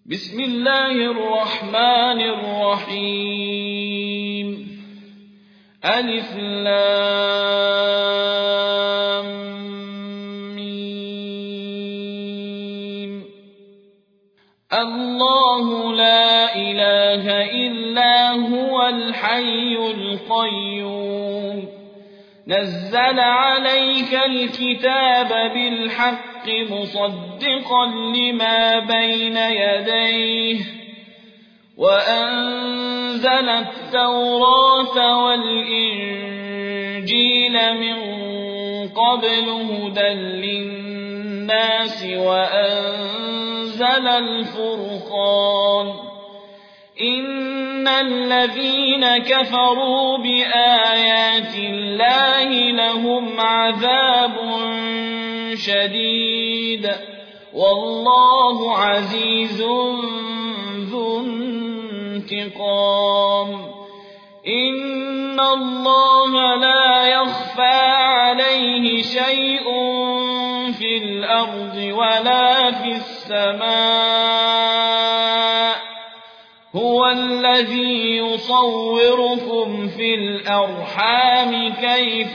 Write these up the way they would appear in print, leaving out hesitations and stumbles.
بسم الله الرحمن الرحيم ألف لام ميم الله لا إله إلا هو الحي القيوم نزل عليك الكتاب بالحق مصدقا لما بين يديه وأنزل التوراة والإنجيل من قبل هدى للناس وأنزل الفرقان إن الذين كفروا بآيات الله لهم عذاب شديد والله عزيز ذو انتقام إن الله لا يخفى عليه شيء في الأرض ولا في السماء هو الذي يصوركم في الأرحام كيف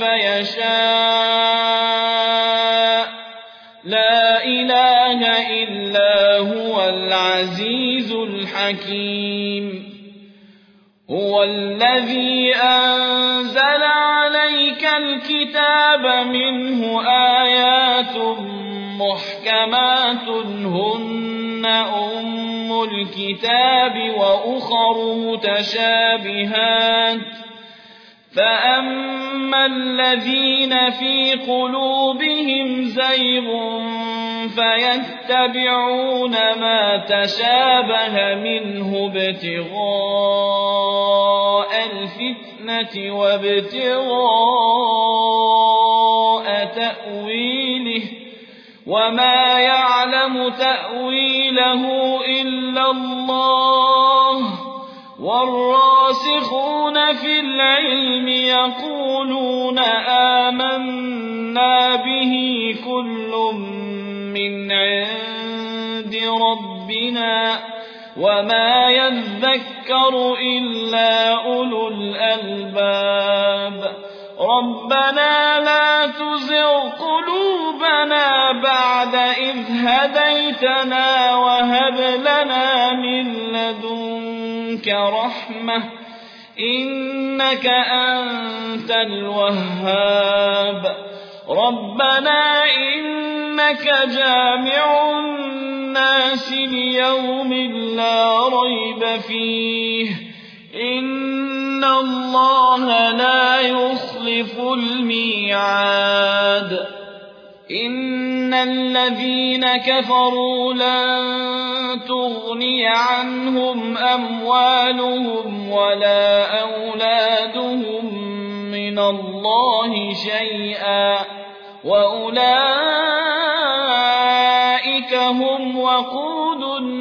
يشاء لا إله إلا هو العزيز الحكيم هو الذي أنزل عليك الكتاب منه آيات محكمات هن أم الكتاب وأخر متشابهات فأما الذين في قلوبهم زيغ فيتبعون ما تشابه منه ابتغاء الفتنة وابتغاء تأويله وما يعلم تأويله إلا الله والراسخون في العلم يقولون آمنا به كل من عند ربنا وما يذكر إلا أولو الألباب ربنا لا تزغ قلوبنا بعد إذ هديتنا وهب لنا من لدنك رحمة إنك أنت الوهاب ربنا إنك جامع الناس ليوم لا ريب فيه إن الله لا يخلف الميعاد إن الذين كفروا لن تغني عنهم أموالهم ولا أولادهم من الله شيئا وأولئك هم وقود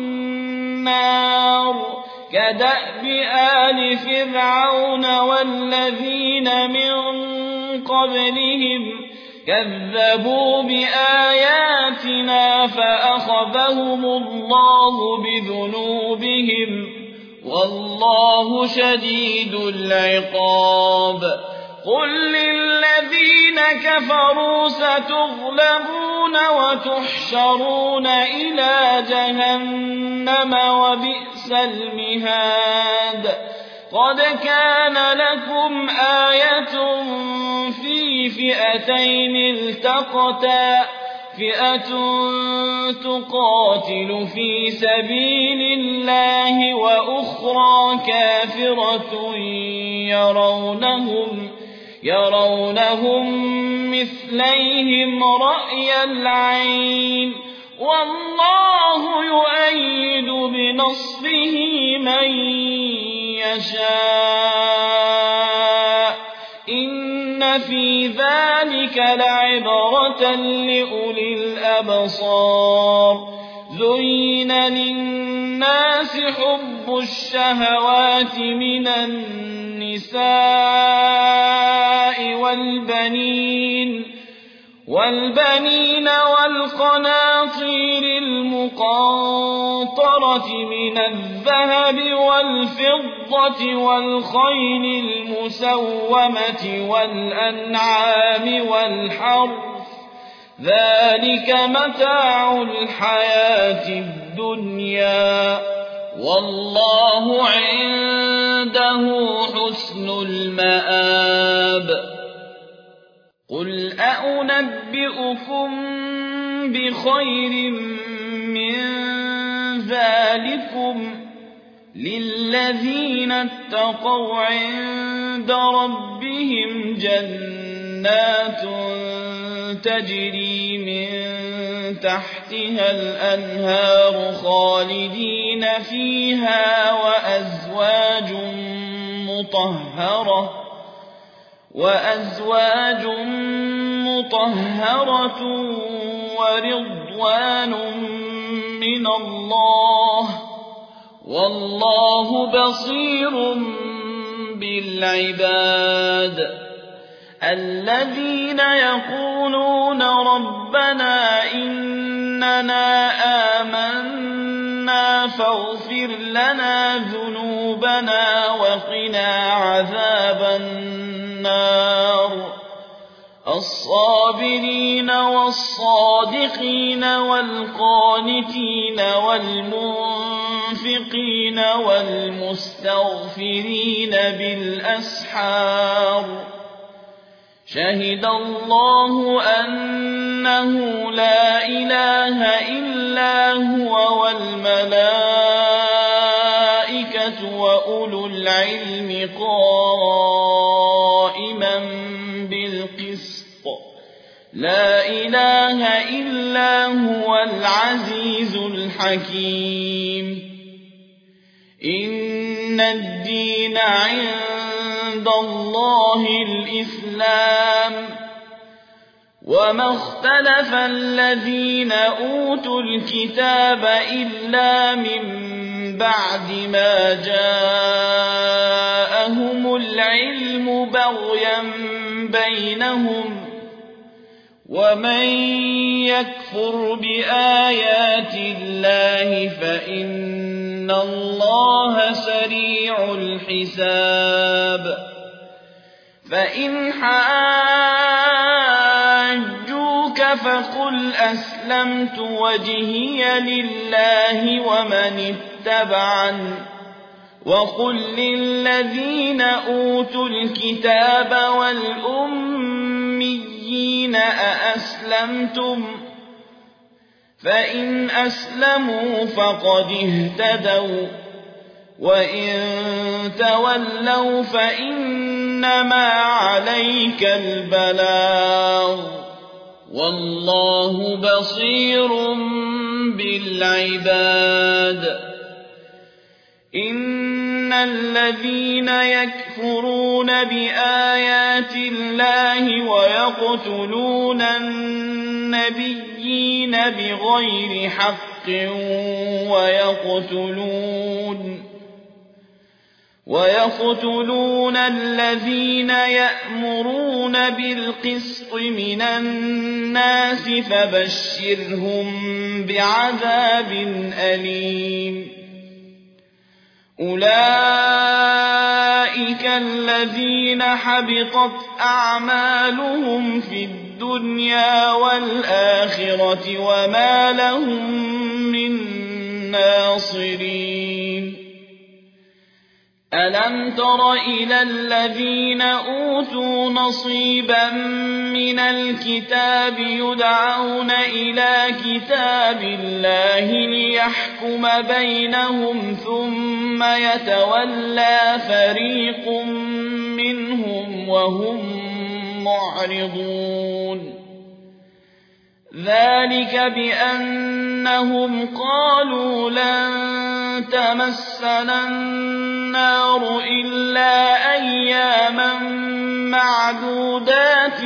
النار كدأب آل فرعون والذين من قبلهم كذبوا بآياتنا فأخذهم الله بذنوبهم والله شديد العقاب قل للذين كفروا ستغلبون وتحشرون إلى جهنم وبئس المهاد قد كان لكم آية في فئتين التقتا فئة تقاتل في سبيل الله وأخرى كافرة يرونهم مثليهم رأي العين والله يؤيد بنصره من يشاء إن في ذلك لعبرة لأولي الأبصار زين للناس حب الشهوات من النساء والبنين والبنين والقناطير المقنطرة من الذهب والفضة والخيل المسومة والأنعام والحرث ذلك متاع الحياة الدنيا والله عنده حسن المآب قل أنبئكم بخير من ذلكم للذين اتقوا عند ربهم جنات تجري من تحتها الأنهار خالدين فيها وأزواج مطهرة ورضوان من الله والله بصير بالعباد الذين يقولون ربنا إننا آمنا فاغفر لنا ذنوبنا وقنا عذاب النار الصابرين والصادقين والقانتين والمنفقين والمستغفرين بالأسحار شهد الله أنه لا إله إلا هو والملائكة وأولو العلم قائما بالقسط لا إله إلا هو العزيز الحكيم إن الدين عند الله الإسلام وما اختلف الذين أوتوا الكتاب إلا من بعد ما جاءهم العلم بغيا بينهم ومن يكفر بآيات الله فإن الله سريع الحساب فإن حاجوك فقل أسلمت وجهي لله ومن اتبعني وقل للذين أوتوا الكتاب والأميين أأسلمتم فإن أسلموا فقد اهتدوا وإن تولوا فإنما عليك البلاغ والله بصير بالعباد إن الذين يكفرون بآيات الله ويقتلون النبيين بغير حق ويقتلون الذين يأمرون بالقسط من الناس فبشرهم بعذاب أليم أولئك الذين حبطت أعمالهم في الدنيا والآخرة وما لهم من ناصرين ألم تر إلى الذين أوتوا نصيبا من الكتاب يدعون إلى كتاب الله ليحكم بينهم ثم يتولى فريق منهم وهم معرضون ذلك بأنهم قالوا لن تمسنا النار إلا أياما معدودات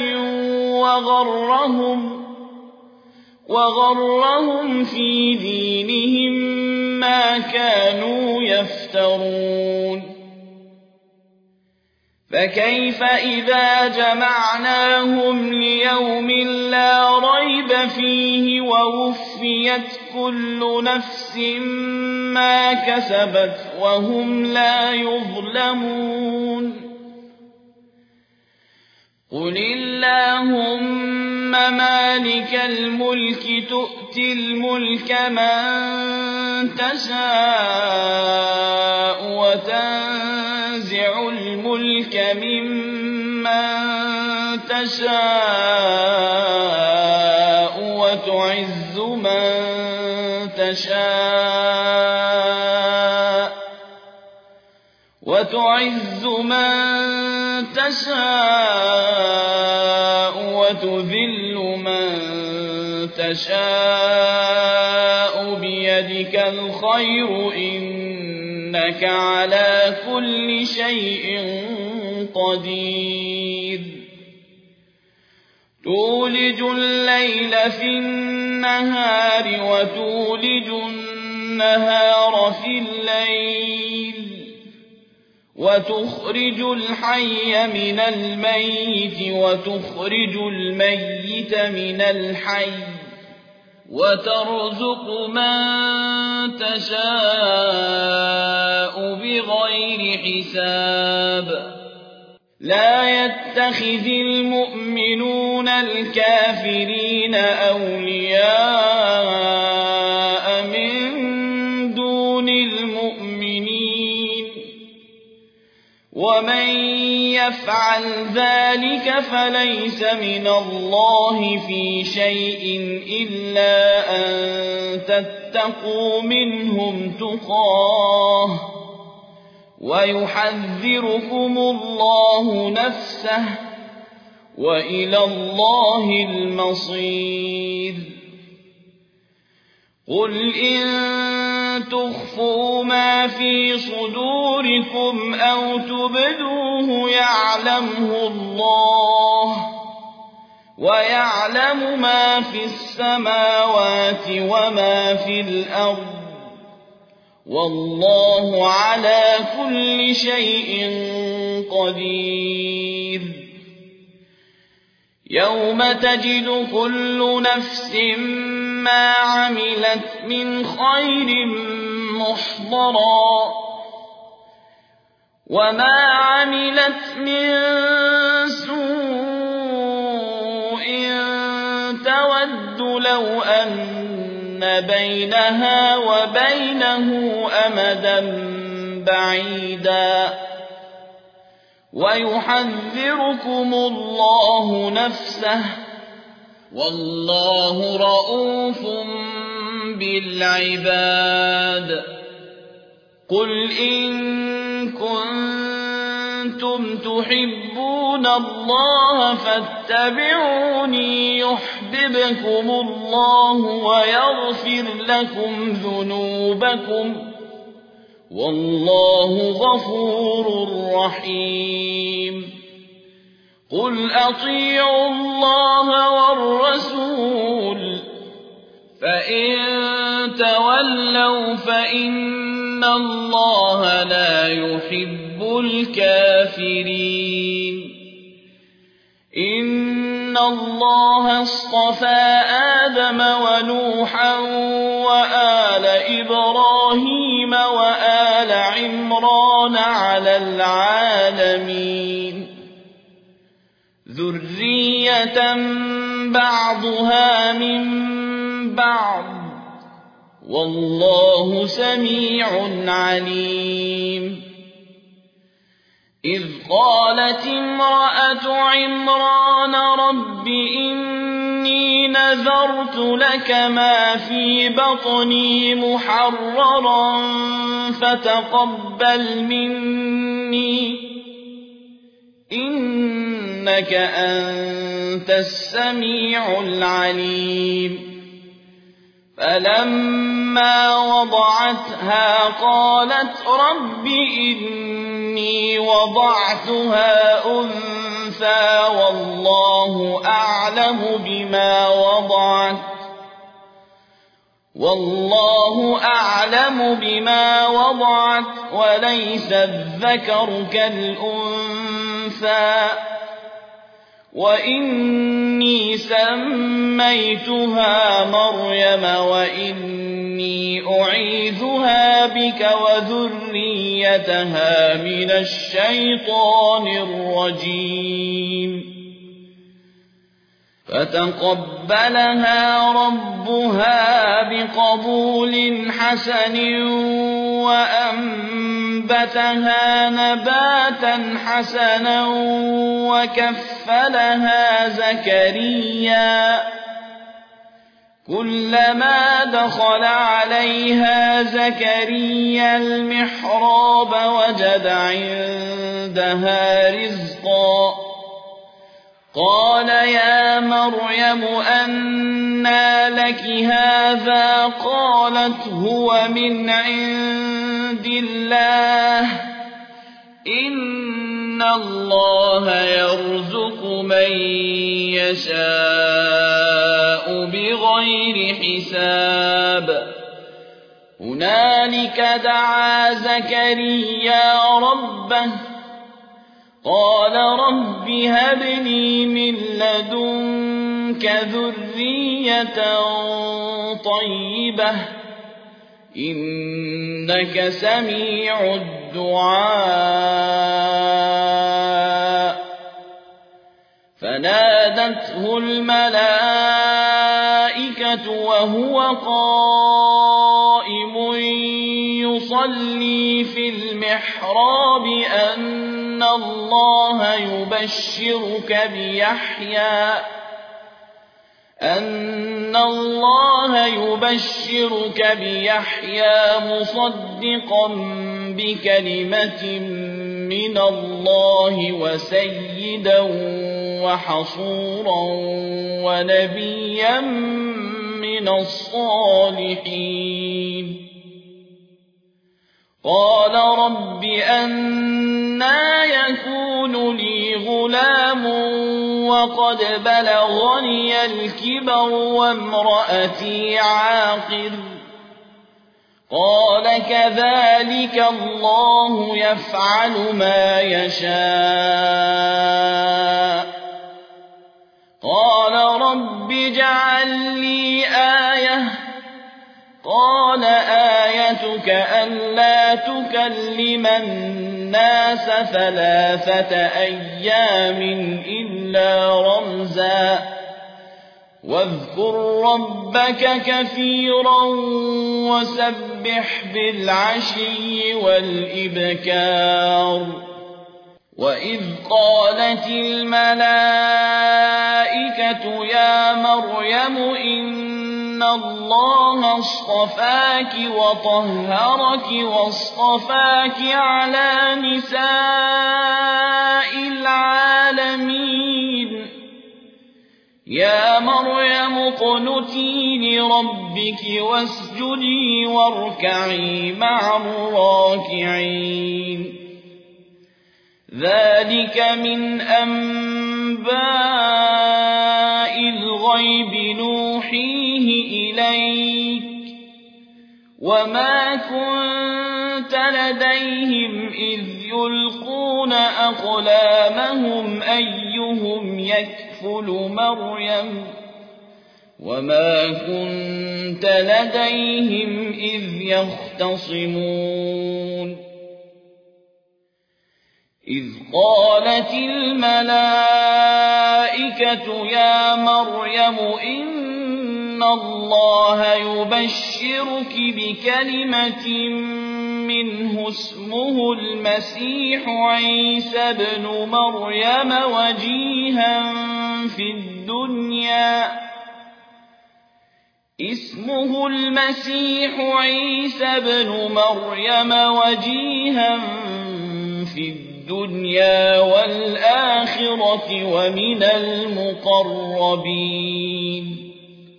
وغرهم في دينهم ما كانوا يفترون فكيف إذا جمعناهم ليوم لا ريب فيه ووفيت كل نفس ما كسبت وهم لا يظلمون قل اللهم مالك الملك تؤتي الملك من تشاء وتنزع الملك ممن تشاء وتعز من تشاء وتذل من تشاء بيدك الخير إنك على كل شيء قدير تولج الليل في النهار وتولج النهار في الليل وتخرج الحي من الميت وتخرج الميت من الحي وترزق من تشاء بغير حساب لا يتخذ المؤمنون الكافرين أولياء من دون المؤمنين ومن يفعل ذلك فليس من الله في شيء إلا أن تتقوا منهم تقاه ويحذركم الله نفسه وإلى الله المصير قل إن تخفوا ما في صدوركم أو تبدوه يعلمه الله ويعلم ما في السماوات وما في الأرض والله على كل شيء قدير يوم تجد كل نفس ما عملت من خير محضرا وما عملت من سوء تود لو أن بينها وبينه أمدا بعيدا ويحذركم الله نفسه والله رءوف بالعباد قل إن كنتم تحبون الله فاتبعوني يحببكم الله ويغفر لكم ذنوبكم والله غفور رحيم قل أطيعوا الله والرسول فإن تولوا فإن الله لا يحب الكافرين إن الله اصطفى آدم ونوحا وآل إبراهيم وآل عمران على العالمين ذرية بعضها من بعض والله سميع عليم إذ قالت امرأة عمران رب إني نذرت لك ما في بطني محررا فتقبل مني إنك أنت السميع العليم فلما وضعتها قالت رب إني وضعتها أنثى والله أعلم بما وضعت وليس الذكر كالأنثى أنثى وإني سميتها مريم وإني أعيذها بك وذريتها من الشيطان الرجيم فتقبلها ربها بقبول حسن وأنبتها نباتا حسنا وكفلها زكريا كلما دخل عليها زكريا المحراب وجد عندها رزقا قال يا مريم أنى لك هذا قالت هو من عند الله إن الله يرزق من يشاء بغير حساب هنالك دعا زكريا ربه قال رب هب لي من لدنك ذرية طيبة إنك سميع الدعاء فنادته الملائكة وهو قائم يصلي في المحراب أن الله يبشرك بيحيى مصدقا بكلمة من الله وسيدا وحصورا ونبيا من الصالحين قال رب أنى يكون لي غلام وقد بلغني الكبر وامرأتي عاقر قال كذلك الله يفعل ما يشاء قال رب اجعل لي آية قال آيتك ألا تكلم الناس 3 أيام إلا رمزا واذكر ربك كثيرا وسبح بالعشي والإبكار وإذ قالت الملائكة يا مريم إن الله اصطفاك وطهرك واصطفاك على نساء العالمين يا مريم اقنتي لربك واسجدي واركعي مع الراكعين ذلك من أنباء الغيب نوحيه إليك وما كنت لديهم إذ يلقون أقلامهم أيهم يكفل مريم وما كنت لديهم إذ يختصمون إذ قالت الملائكة يا مريم إن الله يبشرك بكلمة منه اسمه المسيح عيسى ابن مريم وجيها في الدنيا والآخرة ومن المقربين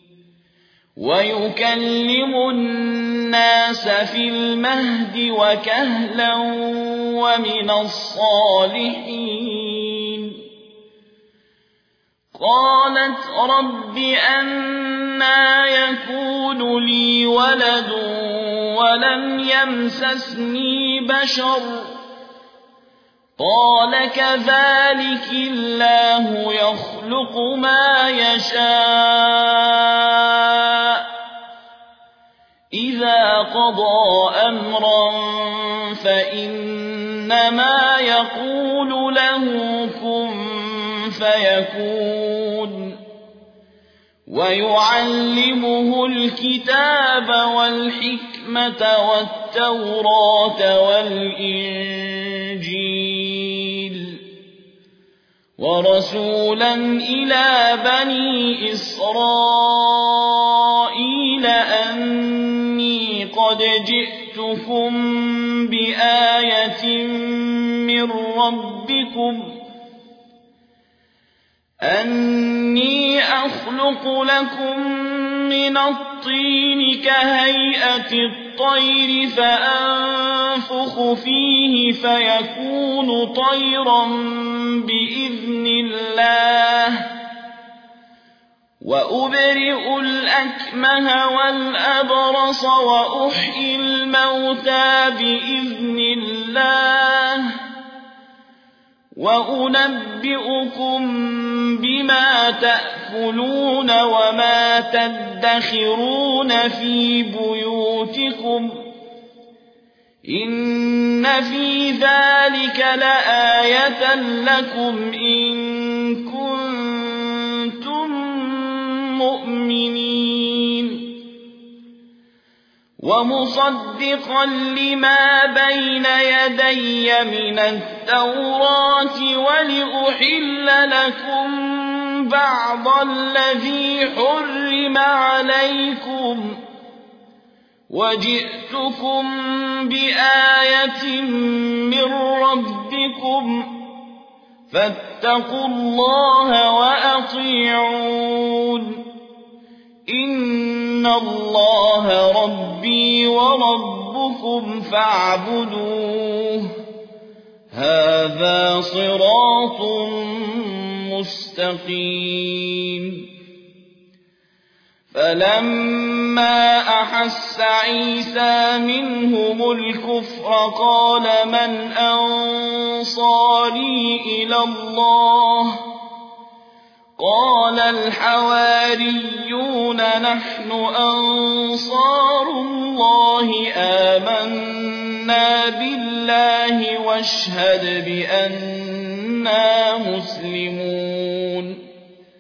ويكلم الناس في المهد وكهلا ومن الصالحين قالت رب أنى يكون لي ولد ولم يمسسني بشر قال كذلك الله يخلق ما يشاء إذا قضى أمرا فإنما يقول له كن فيكون ويعلمه الكتاب والحكمة والتوراة والإنجيل ورسولا إلى بني إسرائيل أني قد جئتكم بآية من ربكم أني أخلق لكم من الطين كهيئة الطير فأنفخ فيه فيكون طيرا بإذن الله وأبرئ الأكمه والأبرص وأحيي الموتى بإذن الله وأنبئكم بما تأكلون وما تدخرون في بيوتكم إن في ذلك لآية لكم إن كنتم مؤمنين ومصدقا لما بين يدي من التوراة ولأحل لكم بعض الذي حرم عليكم وجئتكم بآية من ربكم فاتقوا الله وأطيعون إن الله ربي وربكم فاعبدوه هذا صراط مستقيم فلما أحس عيسى منهم الكفر قال من أنصاري إلى الله قال الحواريون نحن أنصار الله آمنا بالله واشهد بأننا مسلمون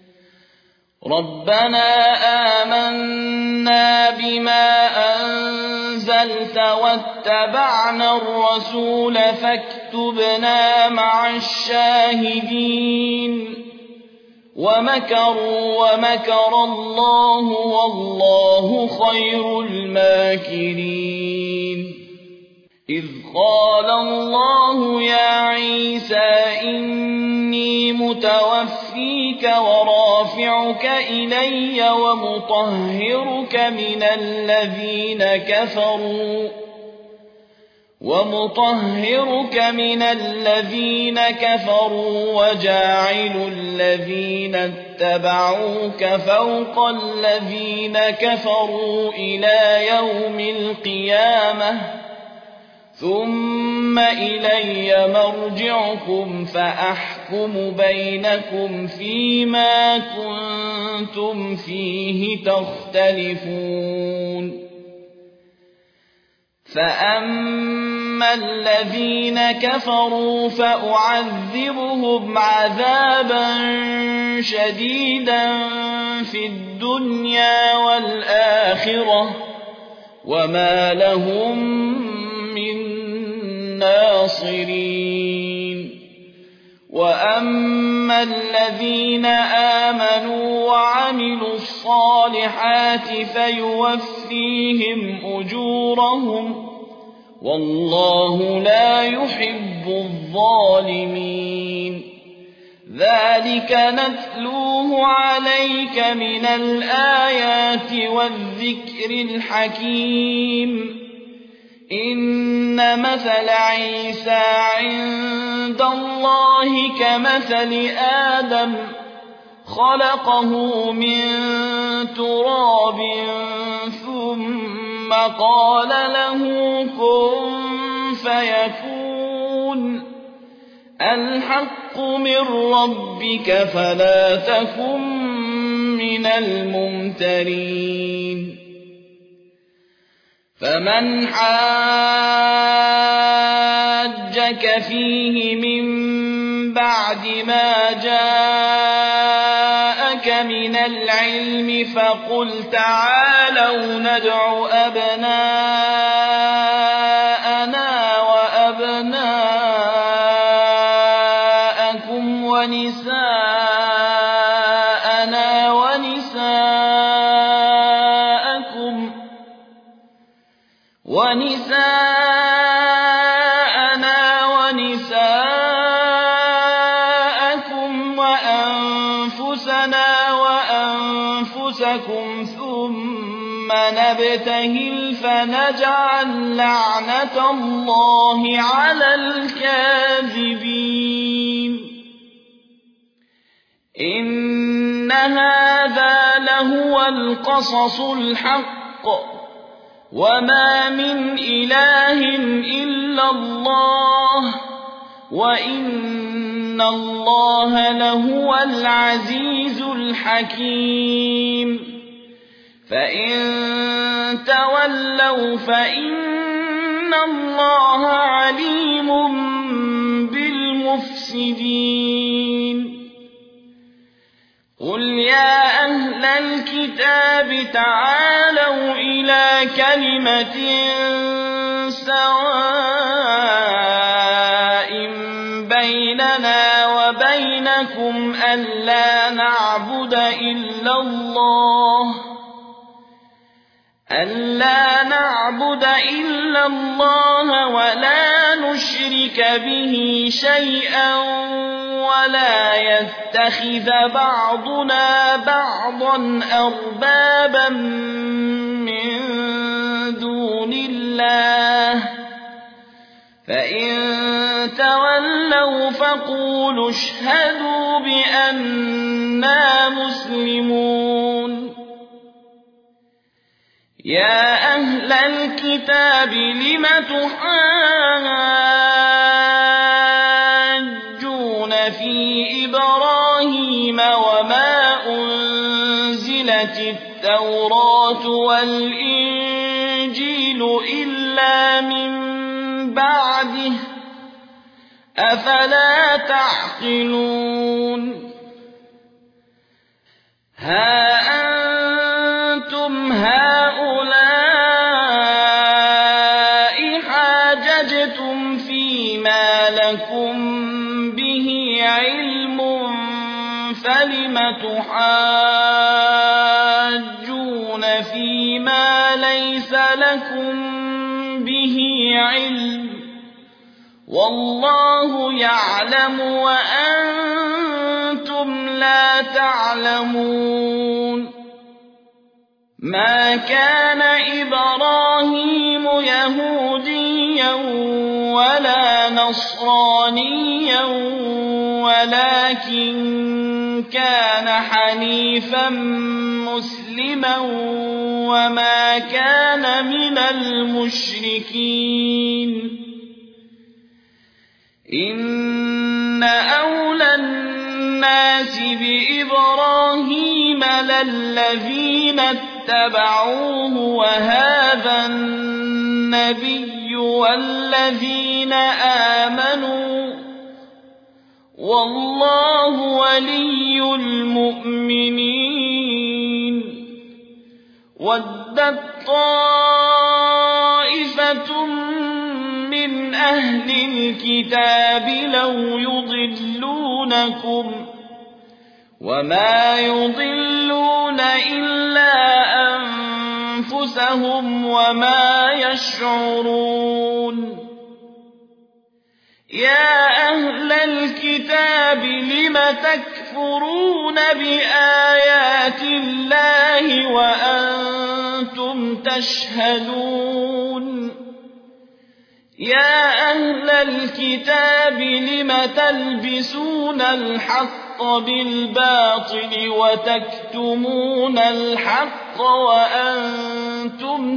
ربنا آمنا بما أنزلت واتبعنا الرسول فاكتبنا مع الشاهدين ومكروا ومكر الله والله خير الماكرين إذ قال الله يا عيسى إني متوفيك ورافعك إلي ومطهرك من الذين كفروا وجاعل الذين اتبعوك فوق الذين كفروا إلى يوم القيامة ثم إلي مرجعكم فأحكم بينكم فيما كنتم فيه تختلفون فأما الذين كفروا فأعذبهم عذابا شديدا في الدنيا والآخرة وما لهم من ناصرين وأما الذين آمنوا وعملوا الصالحات فيوفيهم أجورهم والله لا يحب الظالمين ذلك نتلوه عليك من الآيات والذكر الحكيم إن مثل عيسى عند الله كمثل آدم خلقه من تراب ثم قال له كن فيكون الحق من ربك فلا تكن من الممترين فمن حاجك فيه من بعد ما جاءك من العلم فقل تعالوا ندع أبناءنا وأبناءكم ونساءنا ونساءكم وأنفسنا وأنفسكم ثم نبتهل فنجعل لعنة الله على الكاذبين إن هذا لهو القصص الحق وما من إله إلا الله وإن الله لهو العزيز الحكيم فإن تولوا فإن الله عليم بالمفسدين قل يا أهل الكتاب تعالوا إلى كلمة سواء بيننا وبينكم ألا نعبد إلا الله ولا نشرك به شيئا ولا يتخذ بعضنا بعضا أربابا من دون الله فإن تولوا فقولوا اشهدوا بأننا مسلمون يا أهل الكتاب لم تحاجون في إبراهيم وما أنزلت التوراة والإنجيل إلا من بعده أفلا تعقلون ها أنتم هؤلاء حاججتم فيما لكم به علم فلم تحاجون فيما ليس لكم به علم والله يعلم وأنتم لا تعلمون ما كان إبراهيم يهوديا ولا نصرانيا ولكن كان حنيفا مسلما وما كان من المشركين إن أولى الناس بإبراهيم للذين اتبعوه وهذا النبي والذين آمنوا والله ولي المؤمنين ودت طائفة من أهل الكتاب لو يضلونكم وما يضلون إلا أنفسهم وما يشعرون يا أهل الكتاب لم تكفرون بآيات الله وأنتم تشهدون يا أهل الكتاب لم تلبسون الحق بالباطل وتكتمون الحق وأنتم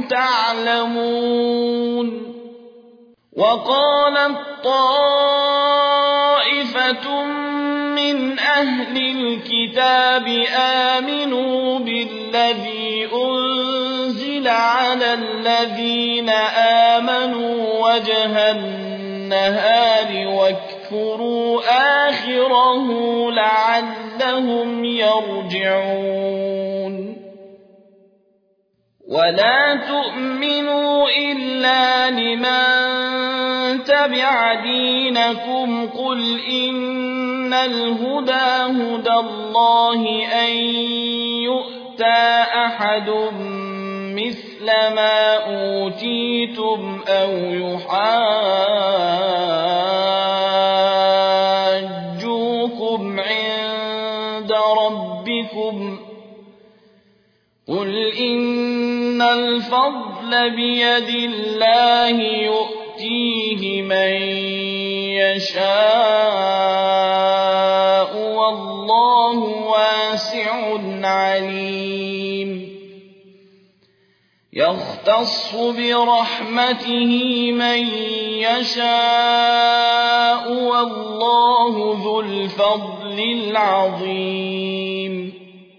تعلمون وقالت طائفة طائفة من أهل الكتاب آمنوا بالذي أنزل على الذين آمنوا وجه النهار واكفروا آخره لعلهم يرجعون ولا تؤمنوا إلا لمن تبع دينكم قل إن الهدى هدى الله أن يؤتى أحد مثل ما أوتيتم أو يحاجوكم عند ربكم قل إن الفضل بيد الله يؤتيه من يشاء والله واسع عليم يختص برحمته من يشاء والله ذو الفضل العظيم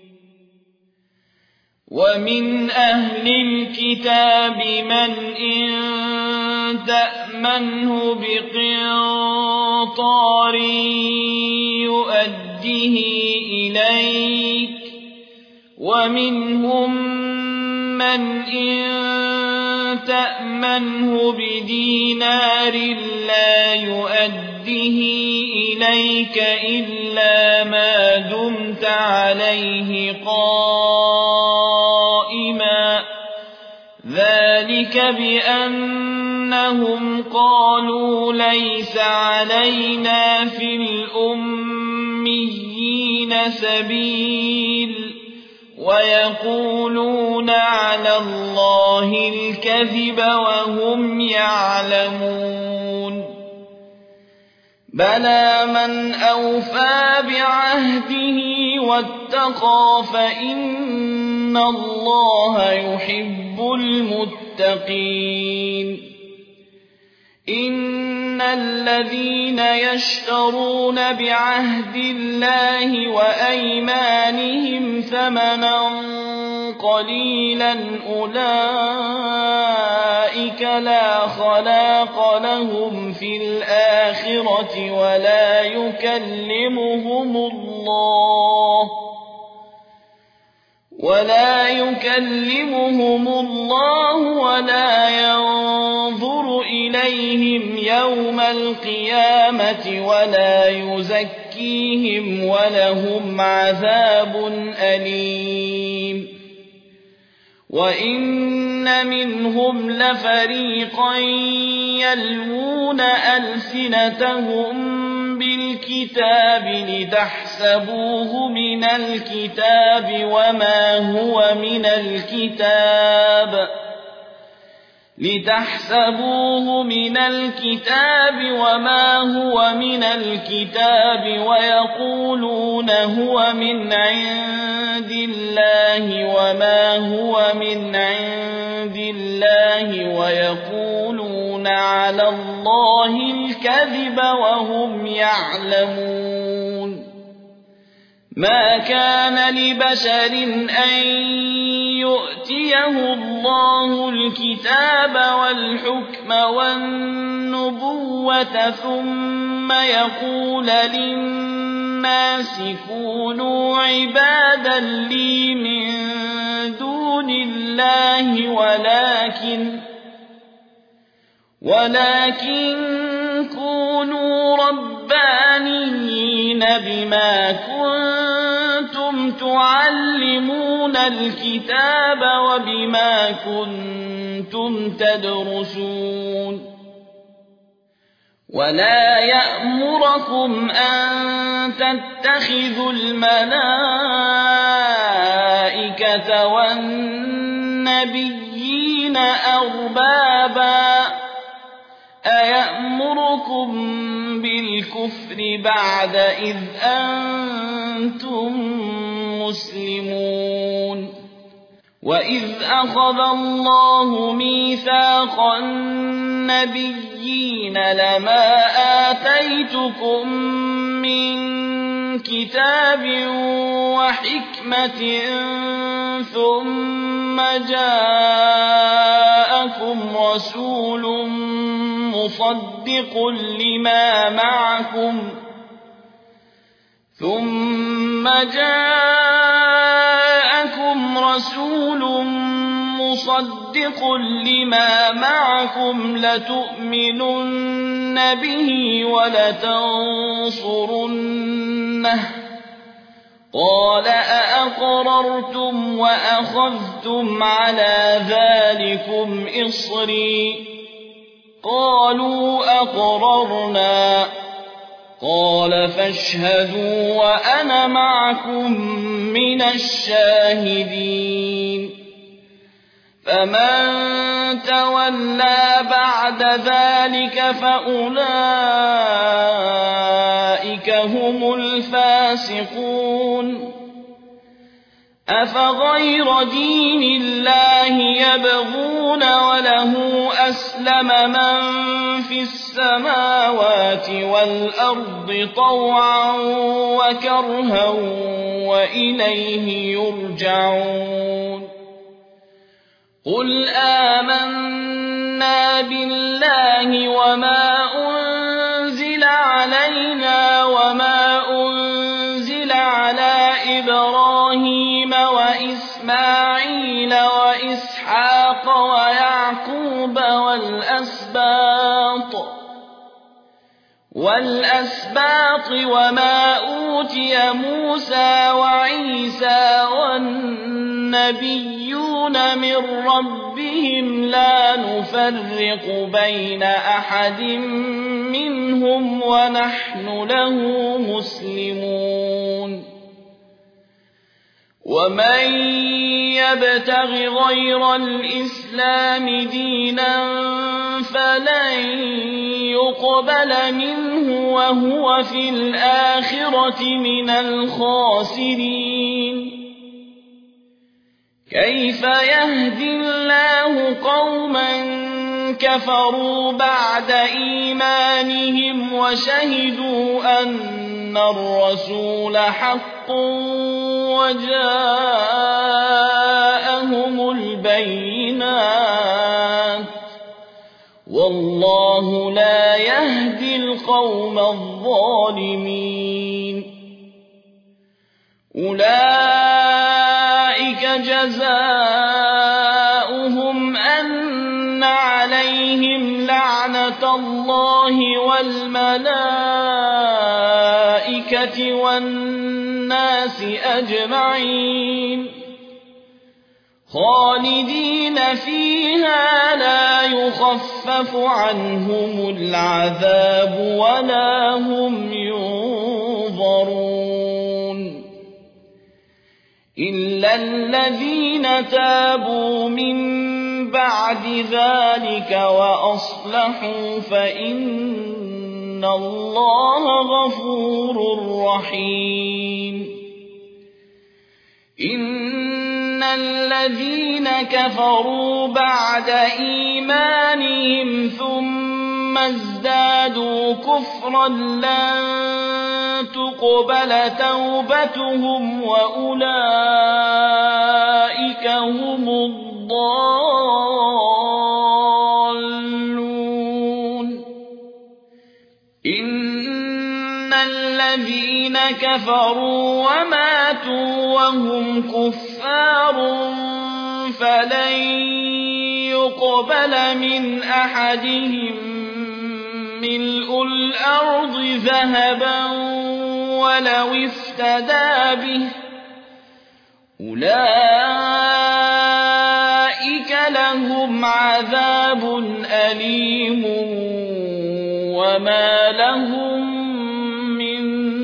ومن أهل الكتاب من إن تأمنه بقنطار يؤديه إليك ومنهم من إن تأمنه بدينار لا يؤديه إليك إلا ما دمت عليه قائما ذلك بأنهم قالوا ليس علينا في الأميين سبيل ويقولون على الله الكذب وهم يعلمون بلى من أوفى بعهده واتقى فإن الله يحب المتقين إن الذين يشترون بعهد الله وأيمانهم ثمنا قليلا أولئك لا خلاق لهم في الآخرة ولا يكلمهم الله ولا ينظر إليهم يوم القيامة ولا يزكيهم ولهم عذاب أليم وإن منهم لفريقا يلوون ألسنتهم بالكتاب لتحسبوه من الكتاب وما هو من الكتاب ويقولون هو من عند الله وما هو من عند الله ويقولون على الله الكذب وهم يعلمون ما كان لبشر أن يؤتيه الله الكتاب والحكم والنبوة ثم يقول للناس كونوا عبادا لي من دون الله ولكن كونوا ربانيين بما كنتم تعلمون الكتاب وبما كنتم تدرسون ولا يأمركم أن تتخذوا الملائكة والنبيين أربابا أيأمركم بالكفر بعد إذ أنتم مسلمون وإذ أخذ الله ميثاق النبيين النبيين لما آتيتكم من كتاب وحكمة ثم جاءكم رسول مصدق لما معكم لتؤمنن به ولتنصرنه قال أأقررتم وأخذتم على ذلكم إصري قالوا أقررنا قال فاشهدوا وأنا معكم من الشاهدين فمن تولى بعد ذلك فأولئك هم الفاسقون أفغير دين الله يبغون وله أسلم من في السماوات والأرض طوعا وكرها وإليه يرجعون قل آمنا بالله وما أنزل علينا وما أنزل على إبراهيم وإسماعيل وإسحاق ويعقوب والأسباط وما أوتي موسى وعيسى والنبيون من ربهم لا نفرق بين أحد منهم ونحن له مسلمون ومن يبتغ غير الإسلام دينا فلن يقبل منه وهو في الآخرة من الخاسرين كيف يهدي الله قوما كفروا بعد إيمانهم وشهدوا أن الرسول حق وجاءهم البينات والله لا يهدي القوم الظالمين أولئك جزاؤهم أن عليهم لعنة الله والملائكة والناس أجمعين خالدين فيها لا يخفف عنهم العذاب ولا هم ينظرون إلا الذين تابوا من بعد ذلك وأصلحوا فإن الله غفور رحيم إن الذين كفروا بعد إيمانهم ثم ازدادوا كفرا لن تقبل توبتهم وأولئك هم الضالون إن الذين كفروا وماتوا وهم كفار فلن يقبل من أحدهم ملء الأرض ذهبا ولو افتدى به أولئك لهم عذاب أليم وما لهم من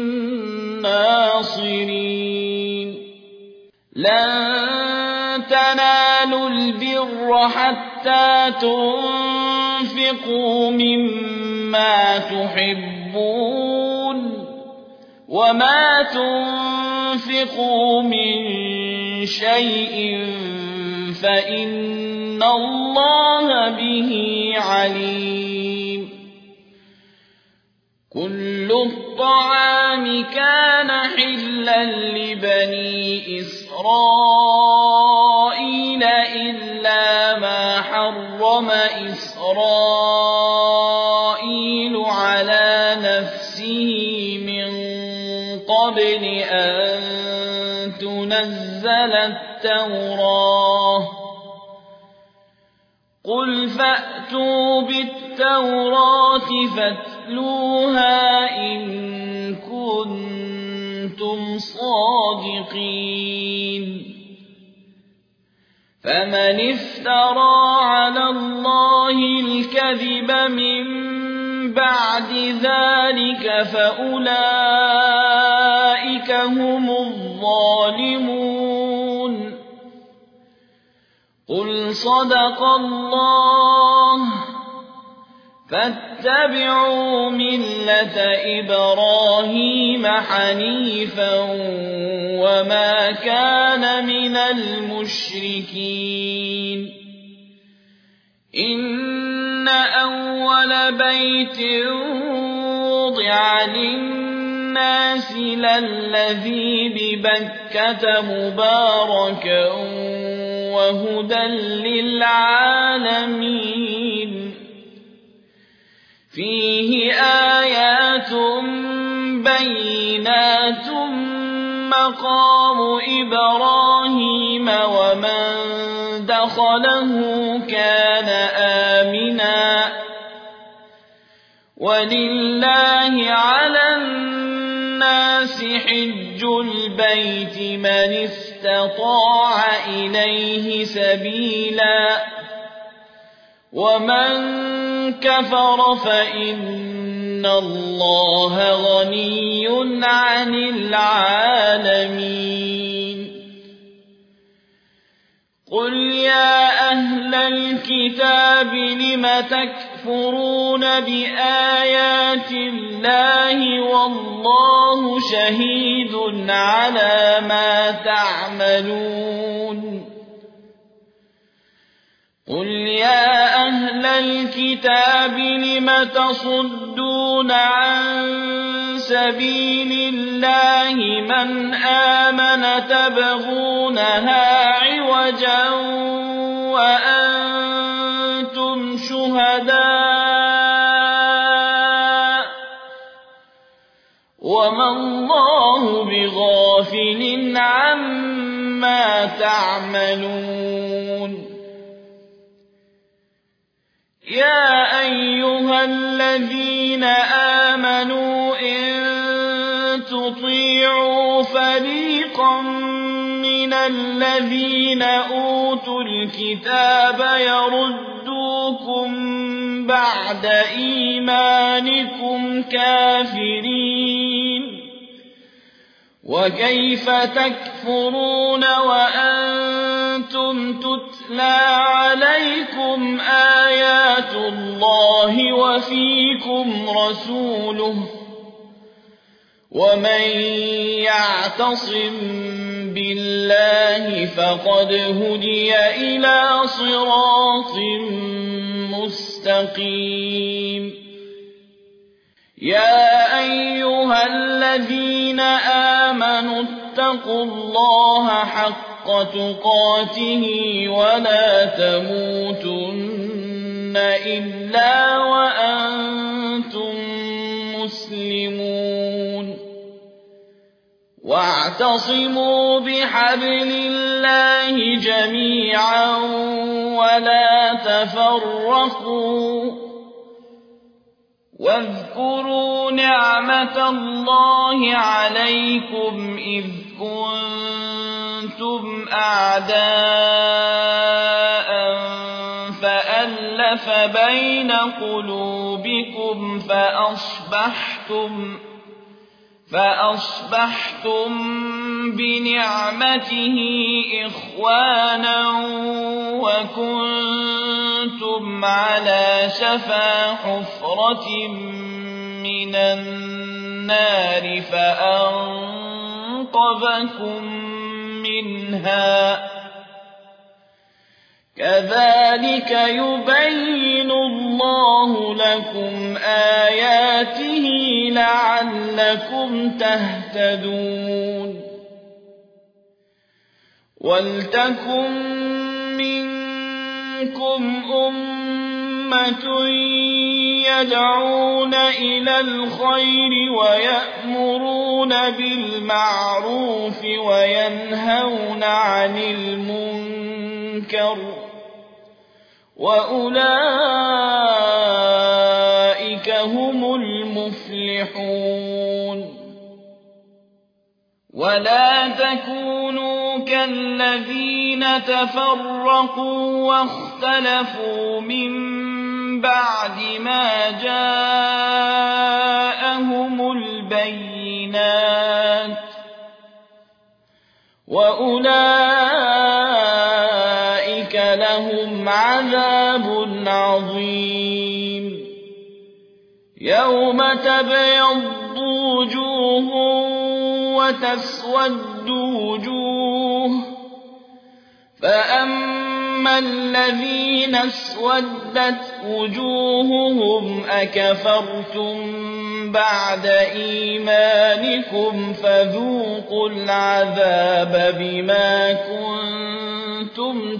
ناصرين لن تنالوا البر حتى تنفقوا مما تحبون وما تنفقوا من شيء فإن الله به عليم كل الطعام كان حلا لبني إسرائيل إلا ما حرم إسرائيل على نفسه من قبل أن تنزل التوراة قل فأتوا بالتوراة فاتلوها إن كنتم صادقين فمن افترى على الله الكذب من بعد ذلك فأولئك هم الظالمون قل صدق الله فاتبعوا ملة إبراهيم حنيفا وما كان من المشركين إن أول بيت وضع للناس للذي ببكة مباركا وهدى للعالمين فيه آيات بينات مقام إبراهيم ومن دخله كان آمنا ولله على الناس حج البيت من استطاع إليه سبيلا ومن كفر فإن الله غني عن العالمين قل يا أهل الكتاب لم تكفرون بآيات الله والله شهيد على ما تعملون قل يا أهل الكتاب لم تصدون عن سبيل الله من آمن تبغونها عوجا وأنتم شهداء وما الله بغافل عما تعملون يا أيها الذين آمنوا إن تطيعوا فريقا من الذين أوتوا الكتاب يردوكم بعد إيمانكم كافرين وكيف تكفرون وأنتم تتلى عليكم آيات الله وفيكم رسوله ومن يعتصم بالله فقد هدي إلى صراط مستقيم يا أيها الذين آمنوا اتقوا الله حق تقاته ولا تموتن إلا وأنتم مسلمون واعتصموا بحبل الله جميعا ولا تفرقوا واذكروا نعمة الله عليكم إذ كنتم أعداء فألف بين قلوبكم فأصبحتم بنعمته إخوانا وكنتم على شفا حفرة من النار فأنقذكم منها كذلك يبين الله لكم آياته لعلكم تهتدون ولتكن منكم أمة يدعون إلى الخير ويأمرون بالمعروف وينهون عن المنكر وأولئك هم المفلحون ولا تكونوا كالذين تفرقوا واختلفوا من بعد ما جاءهم البينات وأولئك لهم عذاب عظيم يوم تبيض وجوه وتسود وجوه فأما الذين اسودت وجوههم أكفرتم بعد إيمانكم فذوقوا العذاب بما كنتم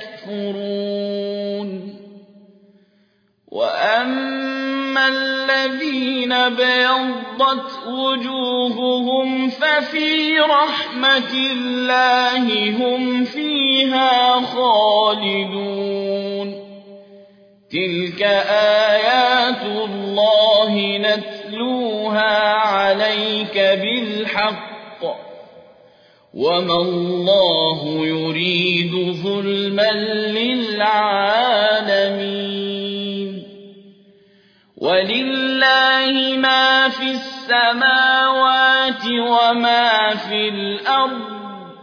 تكفرون وأما الذين بيضت وجوههم ففي رحمة الله هم فيها خالدون تلك آيات الله نتلوها عليك بالحق وما الله يريد ظلما للعالمين ولله ما في السماوات وما في الأرض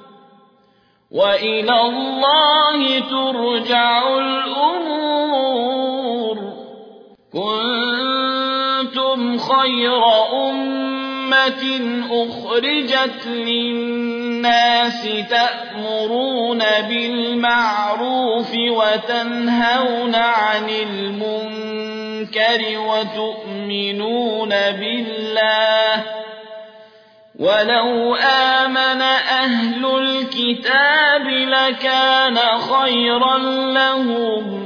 وإلى الله ترجع الأمور كنتم خير أمة أخرجت للناس تأمرون بالمعروف وتنهون عن المنكر وتؤمنون بالله ولو آمن أهل الكتاب لكان خيرا لهم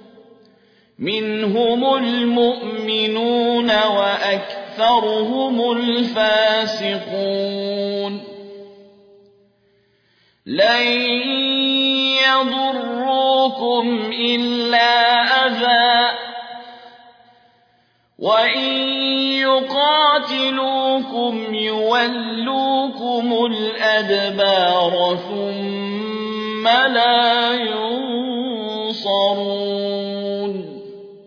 منهم المؤمنون وأكثرهم الفاسقون لن يضروكم إلا أذى وإن يقاتلوكم يولوكم الأدبار ثم لا ينصرون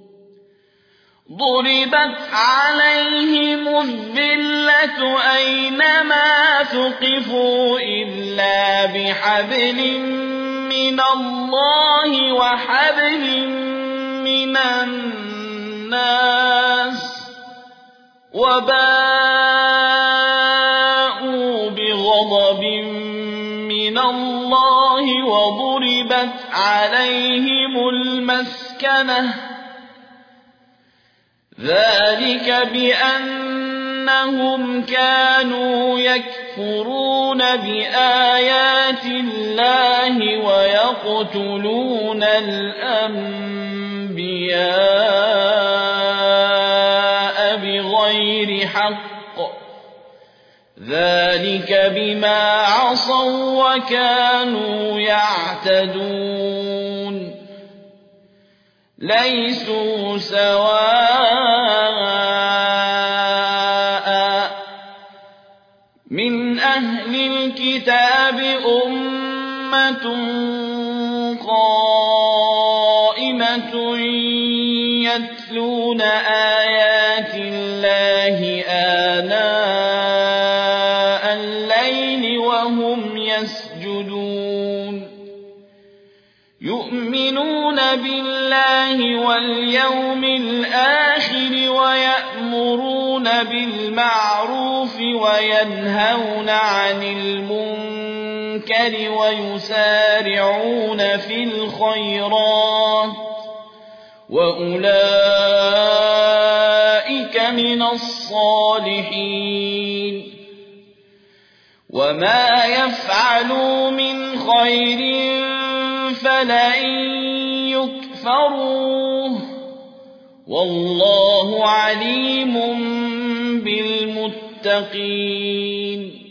ضربت عليهم الذلة أينما ثقفوا إلا بحبل من الله وحبل من الناس وباءوا بغضب من الله وضربت عليهم المسكنة ذلك بأنهم كانوا يكفرون بآيات الله ويقتلون الأنبياء بغير حق ذلك بما عصوا وكانوا يعتدون ليسوا سواء من أهل الكتاب أمة قائمة يتلون آيات الله آناء الليل وهم يسجدون يؤمنون بالله واليوم الآخر ويأمرون بالمعروف وينهون عن المنكر المنكر ويسارعون في الخيرات وأولئك من الصالحين وما يفعلوا من خير فلن يكفروه والله عليم بالمتقين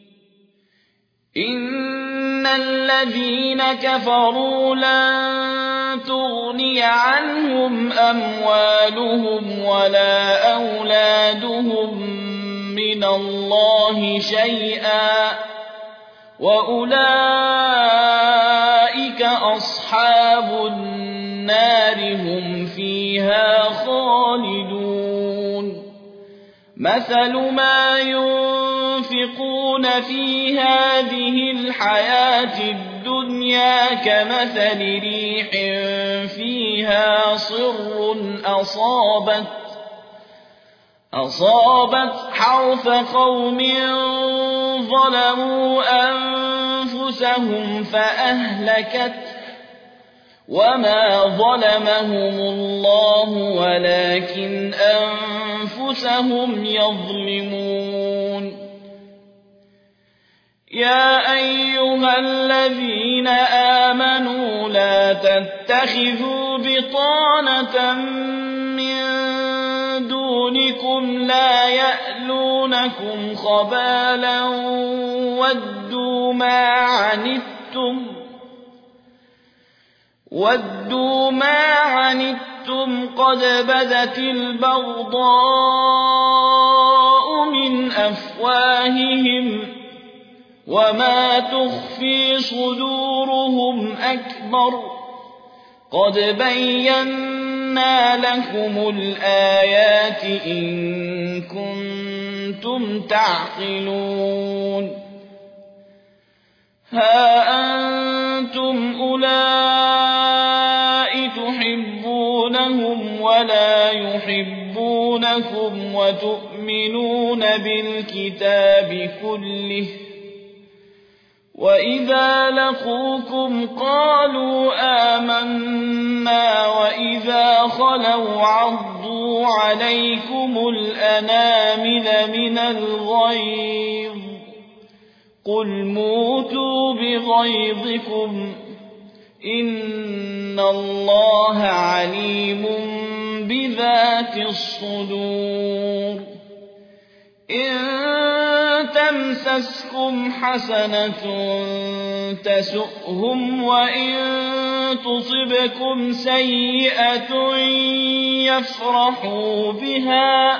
إن الذين كفروا لن تغني عنهم أموالهم ولا أولادهم من الله شيئا وأولئك أصحاب النار هم فيها خالدون مثل ما ينفقون في هذه الحياة الدنيا كمثل ريح فيها صر أصابت حرث قوم ظلموا أنفسهم فأهلكته وما ظلمهم الله ولكن أنفسهم يظلمون يا أيها الذين آمنوا لا تتخذوا بطانة من دونكم لا يألونكم خبالا ودوا ما عنتم قد بدت البغضاء من أفواههم وما تخفي صدورهم أكبر قد بينا لكم الآيات إن كنتم تعقلون ها أنتم أولئك تحبونهم ولا يحبونكم وتؤمنون بالكتاب كله وإذا لقوكم قالوا آمنا وإذا خلوا عضوا عليكم الأنامل من الغيظ قل موتوا بغيظكم إن الله عليم بذات الصدور إن تمسسكم حسنة تسؤهم وإن تصبكم سيئة يفرحوا بها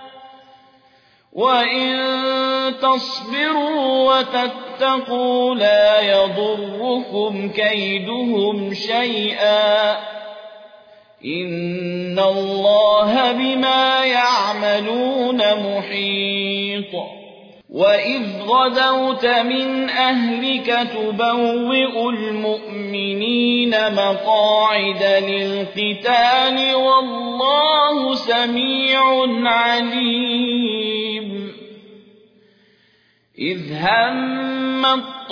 وإن تصبروا وتتقوا لا يضركم كيدهم شيئا إن الله بما يعملون محيط وإذ غدوت من أهلك تبوئ المؤمنين مقاعد للقتال والله سميع عليم إذ هم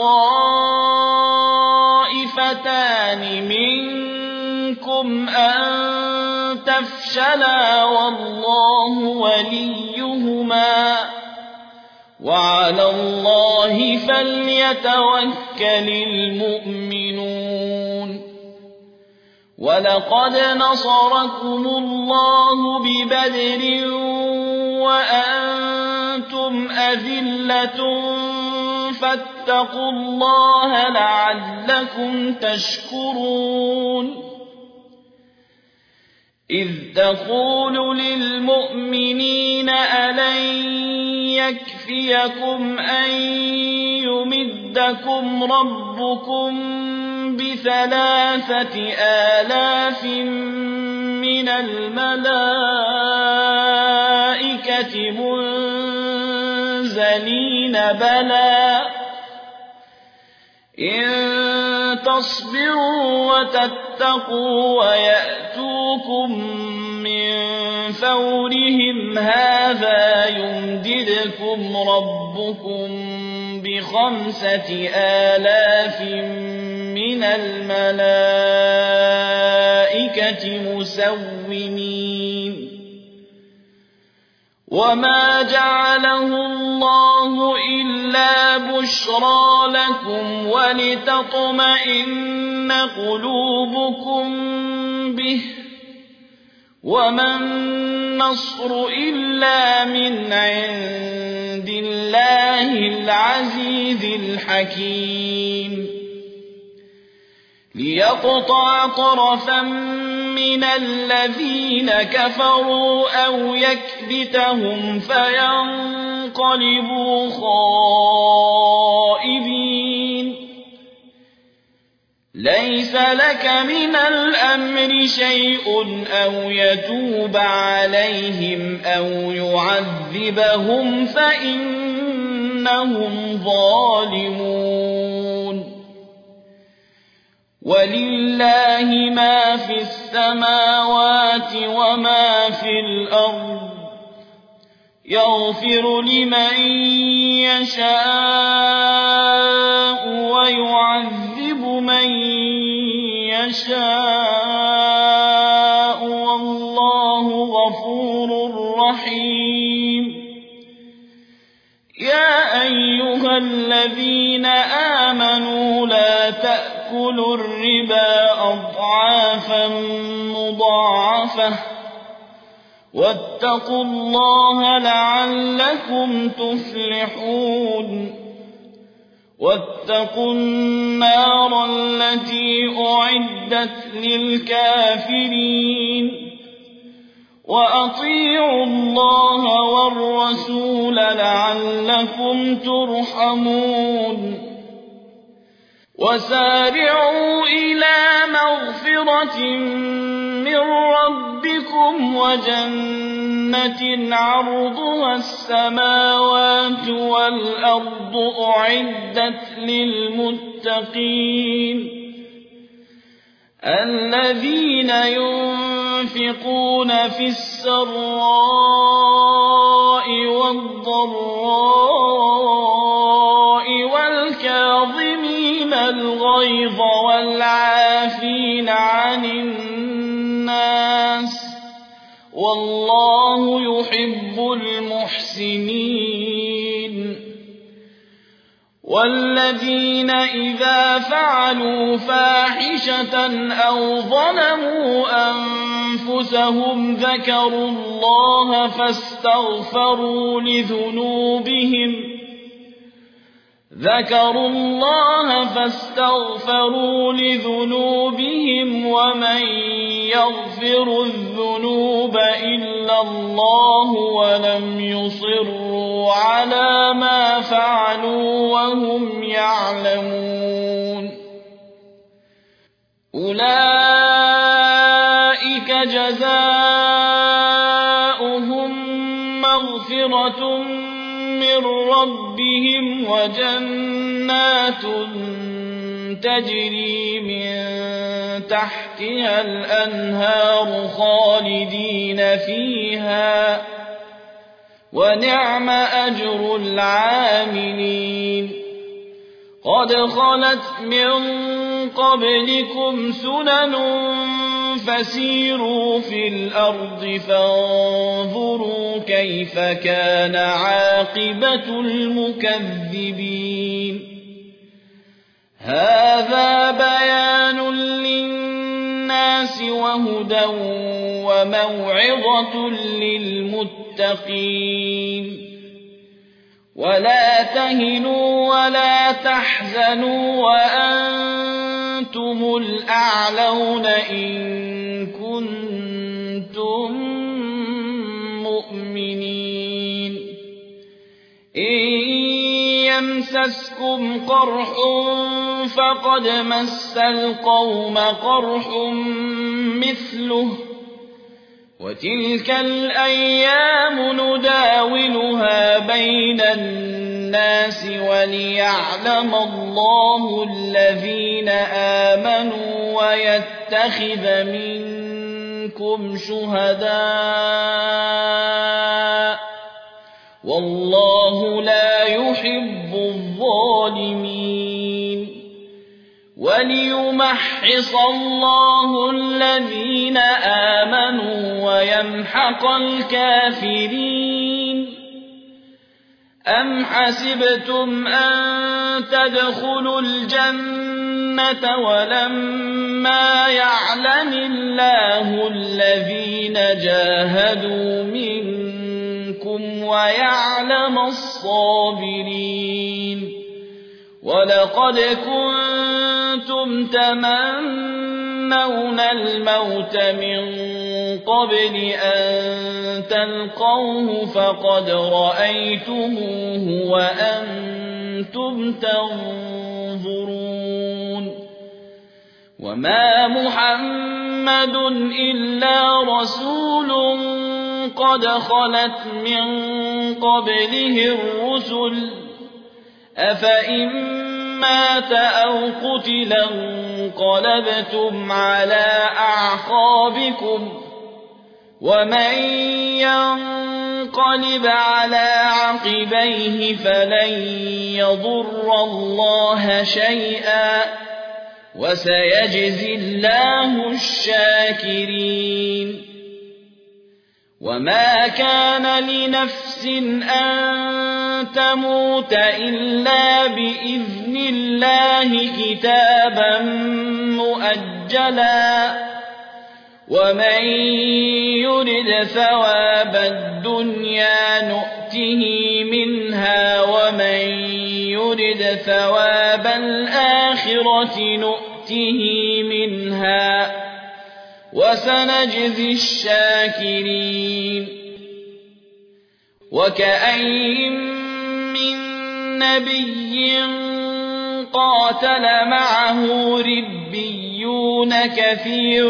الطائفتان منكم أن تفشلا والله وليهما وعلى الله فليتوكل المؤمنون ولقد نصركم الله ببدر وأنتم أذلة فاتقوا الله لعلكم تشكرون إذ تقول للمؤمنين ألن يكفيكم أن يمدكم ربكم ب3,000 من الملائكة منزلين بلى إن تصبروا وتتقوا ويأتوكم من فورهم هذا يمددكم ربكم ب5,000 من الملائكة مسومين وما جعله الله إلا بشرى لكم ولتطمئن قلوبكم به وما النصر إلا من عند الله العزيز الحكيم ليقطع طرفا من الذين كفروا أو يكبتهم فينقلبوا خائبين ليس لك من الأمر شيء أو يتوب عليهم أو يعذبهم فإنهم ظالمون ولله ما في السماوات وما في الأرض يغفر لمن يشاء ويعذب من يشاء والله غفور رحيم يا أيها الذين آمنوا لا تأكلوا الربا أضعافا مضاعفة واتقوا الله لعلكم تفلحون واتقوا النار التي أعدت للكافرين وأطيعوا الله والرسول لعلكم ترحمون وسارعوا إلى مغفرة من ربكم وجنة عرضها السماوات والأرض أعدت للمتقين الذين ينفقون في السراء والضراء والكاظمين الغيظ والعافين عن الناس والله يحب المحسنين والذين إذا فعلوا فاحشة أو ظلموا أنفسهم ذكروا الله فاستغفروا لذنوبهم ومن يغفر الذنوب إلا الله ولم يصروا على ما فعلوا وهم يعلمون أولئك جزاؤهم مغفرة من ربهم وجنات تجري من تحتها الأنهار خالدين فيها ونعم أجر العاملين قد خلت من قبلكم سنن فسيروا في الأرض فانظروا كيف كان عاقبة المكذبين هذا بيان للناس وهدى وموعظة للمتقين ولا تهنوا ولا تحزنوا وأنتم الأعلون إن كنتم مؤمنين إن يمسسكم قرح فقد مس القوم قرح مثله وتلك الأيام نداولها بين الناس وليعلم الله الذين آمنوا ويتخذ منكم شهداء والله لا يحب الظالمين ليمحص الله الذين آمنوا ويمحق الكافرين أم حسبتم أن تدخلوا الجنة ولما يعلم الله الذين جاهدوا منكم ويعلم الصابرين ولقد كنتم تمنون الموت من قبل أن تلقوه فقد رأيتموه وأنتم تنظرون وما محمد إلا رسول قد خلت من قبله الرسل أفإن مات أو قتلا انقلبتم على أعقابكم ومن ينقلب على عقبيه فلن يضر الله شيئا وسيجزي الله الشاكرين وما كان لنفس أن تموت إلا بإذن الله كتابا مؤجلا ومن يرد ثواب الدنيا نؤته منها ومن يرد ثواب الآخرة نؤته منها وسنجزي الشاكرين وكأين من نبي قاتل معه ربيون كثير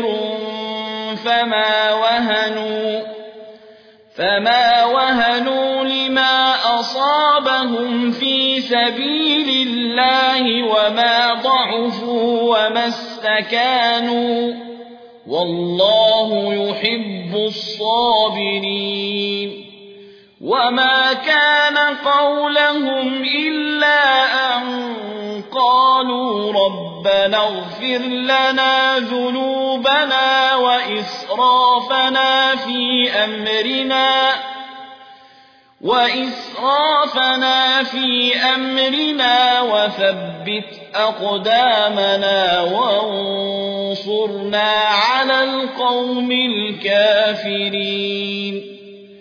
فما وهنوا لما أصابهم في سبيل الله وما ضعفوا وما استكانوا والله يحب الصابرين وما كان قولهم إلا أن قالوا ربنا اغفر لنا ذنوبنا وإسرافنا في أمرنا وثبت أقدامنا وانصرنا على القوم الكافرين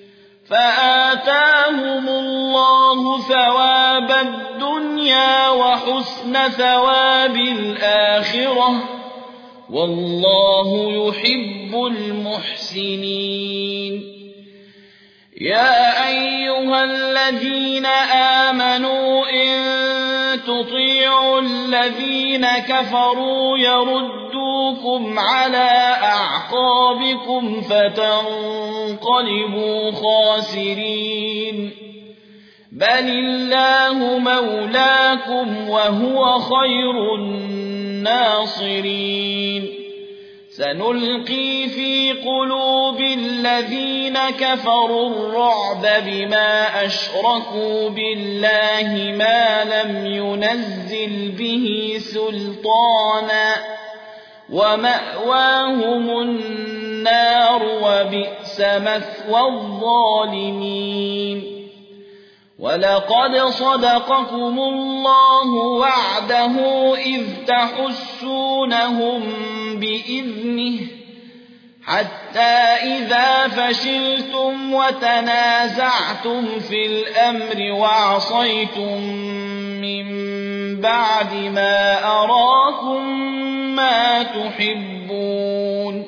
فآتاهم الله ثواب الدنيا وحسن ثواب الآخرة والله يحب المحسنين يا أيها الذين آمنوا إن تطيعوا الذين كفروا يردوكم على أعقابكم فتنقلبوا خاسرين بل الله مولاكم وهو خير الناصرين سنلقي في قلوب الذين كفروا الرعب بما أشركوا بالله ما لم ينزل به سلطانا ومأواهم النار وبئس مثوى الظالمين ولقد صدقكم الله وعده إذ تحسونهم بإذنه حتى إذا فشلتم وتنازعتم في الأمر وعصيتم من بعد ما أراكم ما تحبون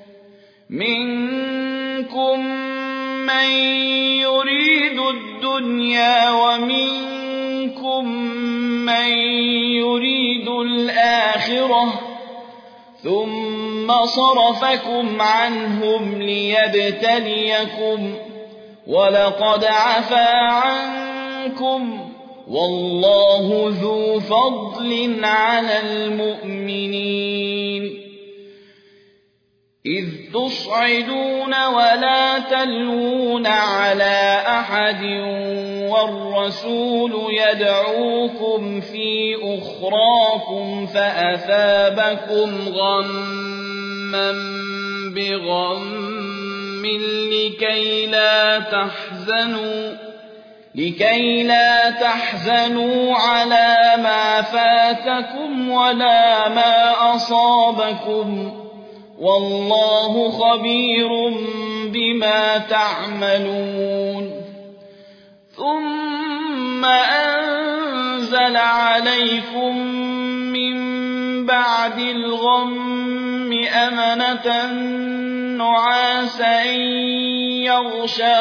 منكم من يريد الدنيا ومنكم من يريد الآخرة ثم صرفكم عنهم ليبتليكم ولقد عفا عنكم والله ذو فضل على المؤمنين إذ تصعدون ولا تلوون على أحد والرسول يدعوكم في أخراكم فأثابكم غما بغم لكي لا تحزنوا على ما فاتكم ولا ما أصابكم والله خبير بما تعملون ثم أنزل عليكم من بعد الغم أمنة نعاسا يغشى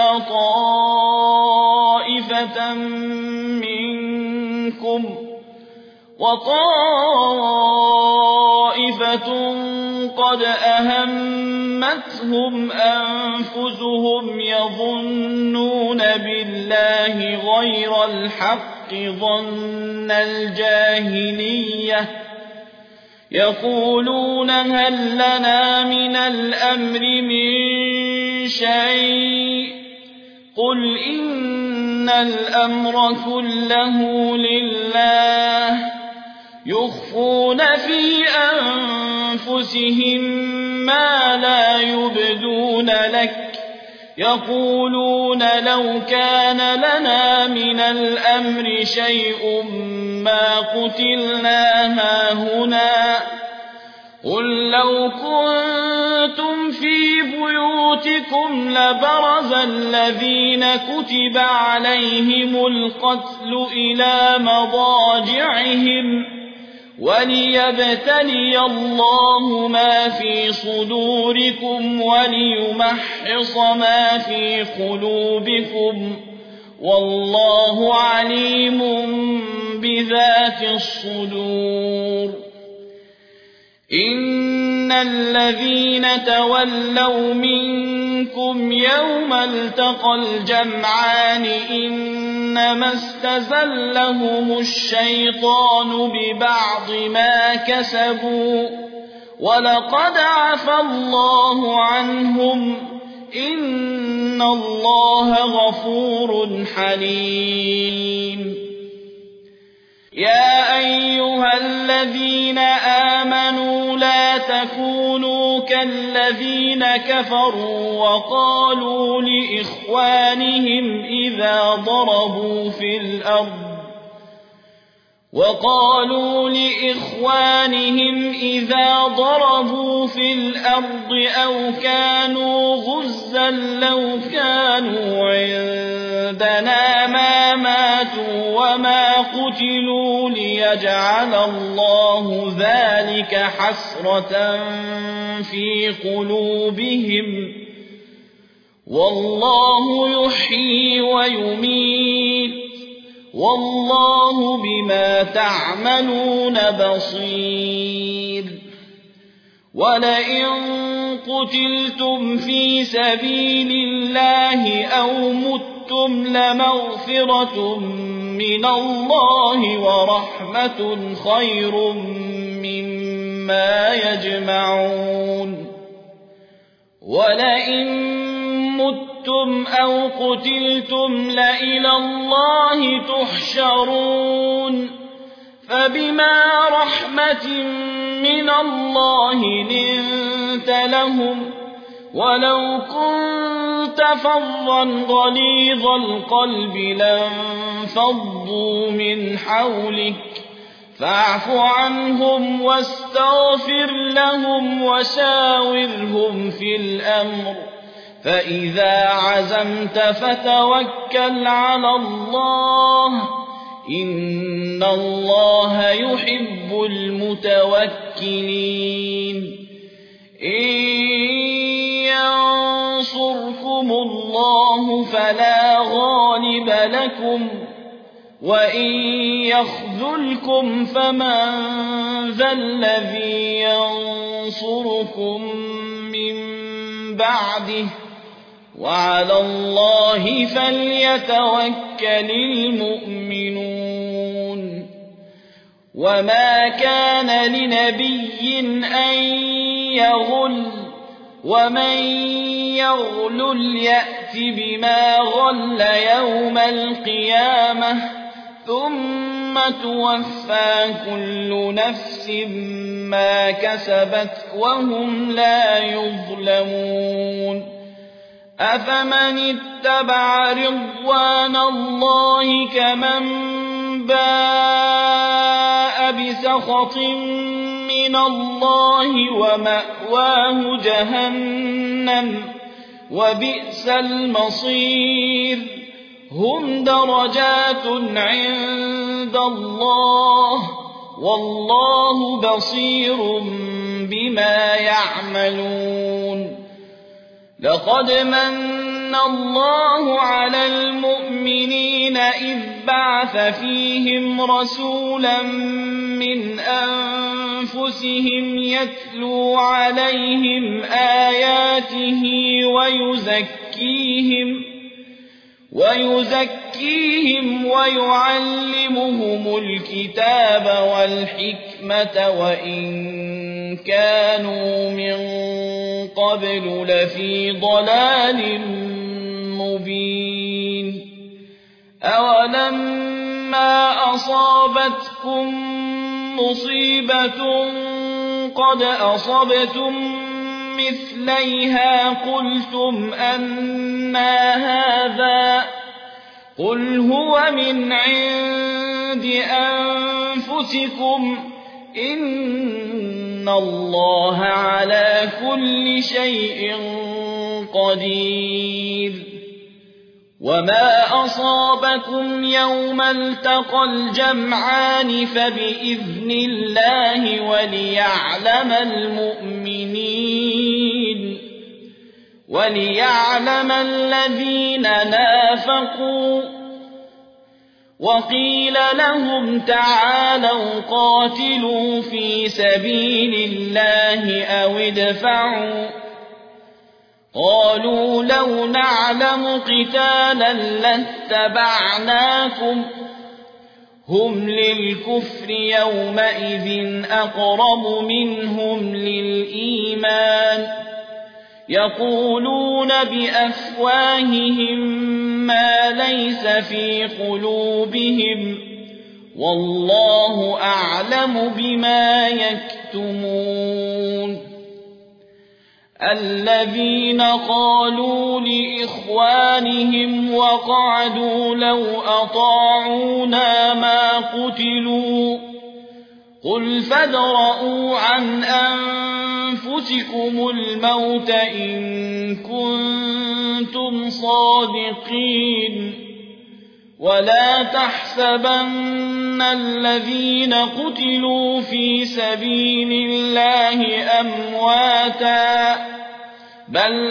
طائفة منكم وطائفة قد أهمتهم أنفسهم يظنون بالله غير الحق ظن الجاهلية يقولون هل لنا من الأمر من شيء قل إن الأمر كله لله يخفون في أنفسهم ما لا يبدون لك يقولون لو كان لنا من الأمر شيء ما قتلنا هاهنا قل لو كنتم في بيوتكم لبرز الذين كتب عليهم القتل إلى مضاجعهم وليبتلي الله ما في صدوركم وليمحص ما في قلوبكم والله عليم بذات الصدور إن الذين تولوا منكم يوم التقى الجمعان إنما استزلهم الشيطان ببعض ما كسبوا ولقد عفى الله عنهم إن الله غفور حليم يا أيها الذين آمنوا لا تكونوا كالذين كفروا وقالوا لإخوانهم إذا ضربوا في الأرض أو كانوا غزا لو كانوا عندنا ما ماتوا وما قتلوا ليجعل الله ذلك حسرة في قلوبهم والله يحيي ويميت والله بما تعملون بصير ولئن قتلتم في سبيل الله أو متم لمغفرة من الله ورحمة خير مما يجمعون ولئن متم أو قتلتم لإلى الله تحشرون فبما رحمة من الله لنت لهم ولو كنت فظا غليظ القلب لانفضوا من حولك فاعف عنهم واستغفر لهم وشاورهم في الأمر فإذا عزمت فتوكل على الله إن الله يحب المتوكلين إن ينصركم الله فلا غالب لكم وإن يخذلكم فمن ذا الذي ينصركم من بعده وعلى الله فليتوكل المؤمنون وما كان لنبي أن يغل ومن يغلل يأت بما غل يوم القيامة ثم توفى كل نفس ما كسبت وهم لا يظلمون أفمن اتبع رضوان الله كمن باء بسخط من الله ومأواه جهنم وبئس المصير هم درجات عند الله والله بصير بما يعملون لقد من الله على المؤمنين إذ بعث فيهم رسولا من أنفسهم يتلو عليهم آياته ويزكيهم ويعلمهم الكتاب والحكمة وإن كانوا من قبل لفي ضلال مبين أولما أصابتكم مصيبة قد أصبتم مثليها قلتم أنى هذا قل هو من عند أنفسكم إن الله على كل شيء قدير وما أصابكم يوم التقى الجمعان فبإذن الله وليعلم الذين نافقوا وقيل لهم تعالوا قاتلوا في سبيل الله أو ادفعوا قالوا لو نعلم قتالا لاتبعناكم هم للكفر يومئذ أقرب منهم للإيمان يقولون بأفواههم ما ليس في قلوبهم والله أعلم بما يكتمون الذين قالوا لإخوانهم وقعدوا لو أطاعونا ما قتلوا قل فادرءوا عن أنفسكم الموت إن كنتم صادقين ولا تحسبن الذين قتلوا في سبيل الله أمواتا بل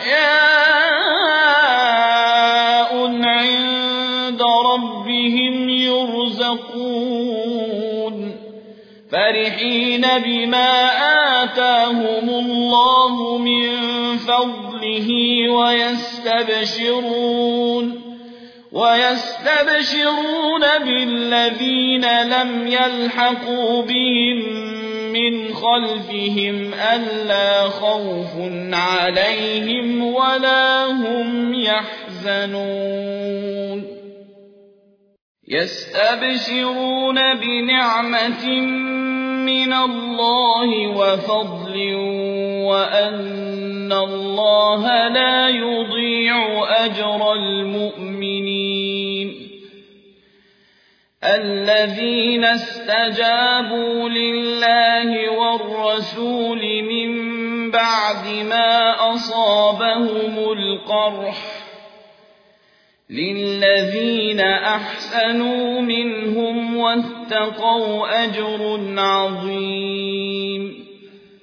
أحياء عند ربهم يرزقون فرحين بما آتاهم الله من فضله ويستبشرون بالذين لم يلحقوا بهم من خلفهم ألا خوف عليهم ولا هم يحزنون يستبشرون بنعمة من الله وفضل وأن الله لا يضيع أجر المؤمنين الذين استجابوا لله والرسول من بعد ما أصابهم القرح للذين أحسنوا منهم واتقوا أجر عظيم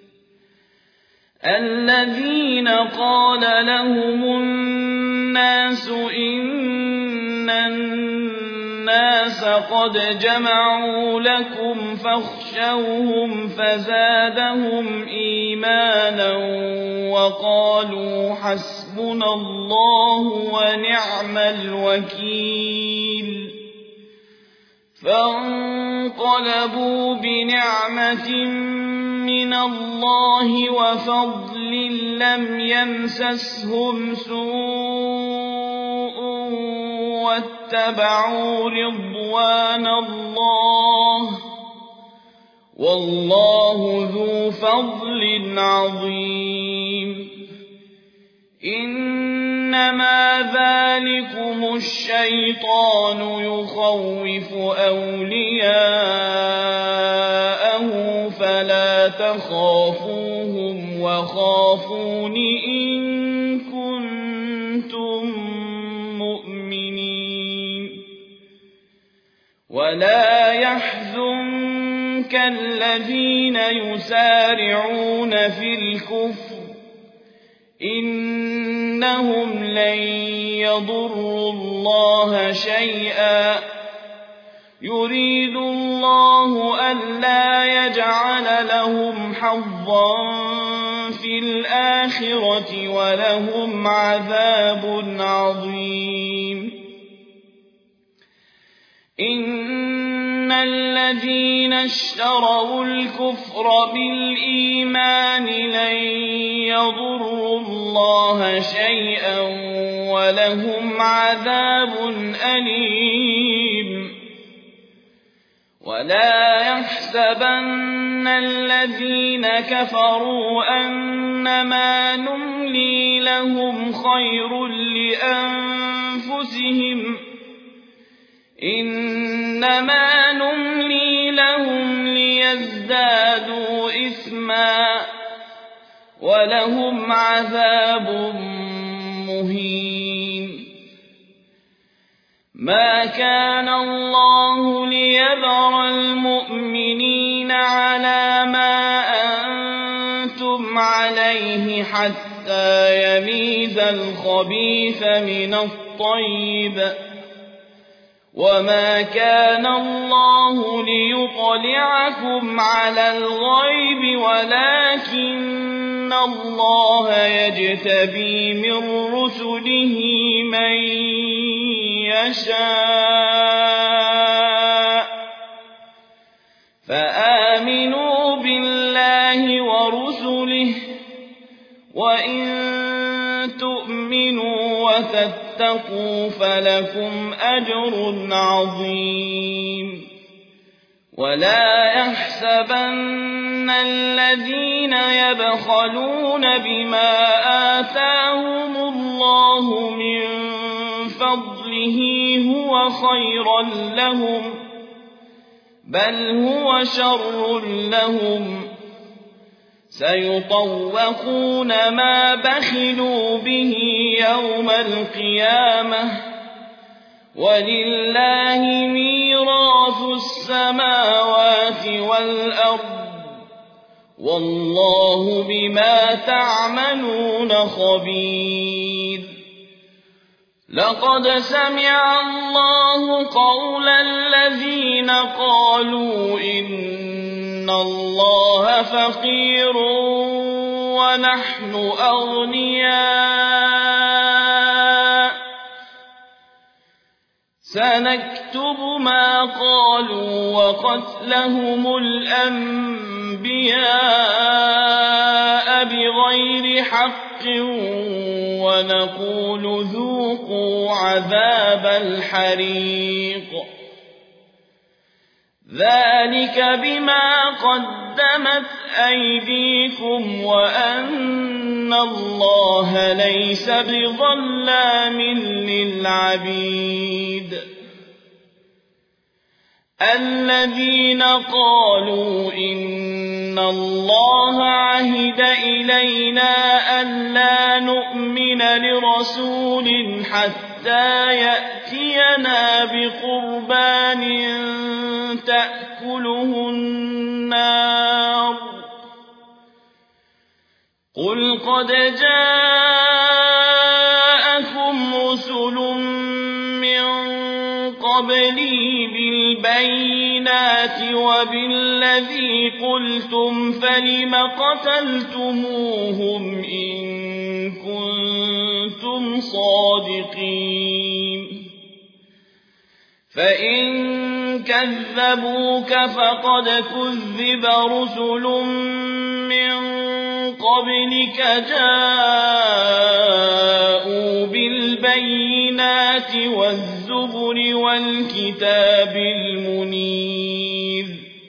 الذين قال لهم الناس إن الناس قد جمعوا لكم فاخشوهم فزادهم إيمانا وقالوا حسبنا الله ونعم الوكيل فانقلبوا بنعمة من الله وفضل لم يمسسهم سوء واتبعوا رضوان الله والله ذو فضل عظيم إنما ذلكم الشيطان يخوف أولياءه فلا تخافوهم وخافون إن كنتم مؤمنين ولا يحزنك الذين يسارعون في الكفر إنهم لن يضروا الله شيئا يريد الله ألا يجعل لهم حظا في الآخرة ولهم عذاب عظيم إن الذين اشتروا الكفر بالإيمان لن يضروا الله شيئا ولهم عذاب أليم ولا يحسبن الذين كفروا أنما نملي لهم خير لأنفسهم إنما نملي لهم ليزدادوا إثما ولهم عذاب مهين ما كان الله ليذر المؤمنين على ما أنتم عليه حتى يميز الخبيث من الطيب وما كان الله ليطلعكم على الغيب ولكن الله يجتبي من رسله من يشاء فآمنوا بالله ورسله وإن تؤمنوا وتتقوا فلكم أجر عظيم ولا يحسبن الذين يبخلون بما آتاهم الله من فضله هو خيرا لهم بل هو شر لهم سيطوقون ما بخلوا به يوم القيامة ولله ميراث السماوات والأرض والله بما تعملون خبير لقد سمع الله قول الذين قالوا إن الله فقير ونحن أغنياء سنكتب ما قالوا وقتلهم الأنبياء بغير حق ونقول ذوقوا عذاب الحريق ذلك بما قدمت أيديكم وأن الله ليس بظلام للعبيد الذين قالوا إن الله عهد إلينا ألا نؤمن لرسول حتى يأتينا بقربان تأكله النار قل قد جاءكم رسل من قبلي بالبينات وبالذي قلتم فلم قتلتموهم إن كنتم صادقين فإن كذبوك فقد كذب رسل من قبلك جاءوا بالبينات والزبر والكتاب المنير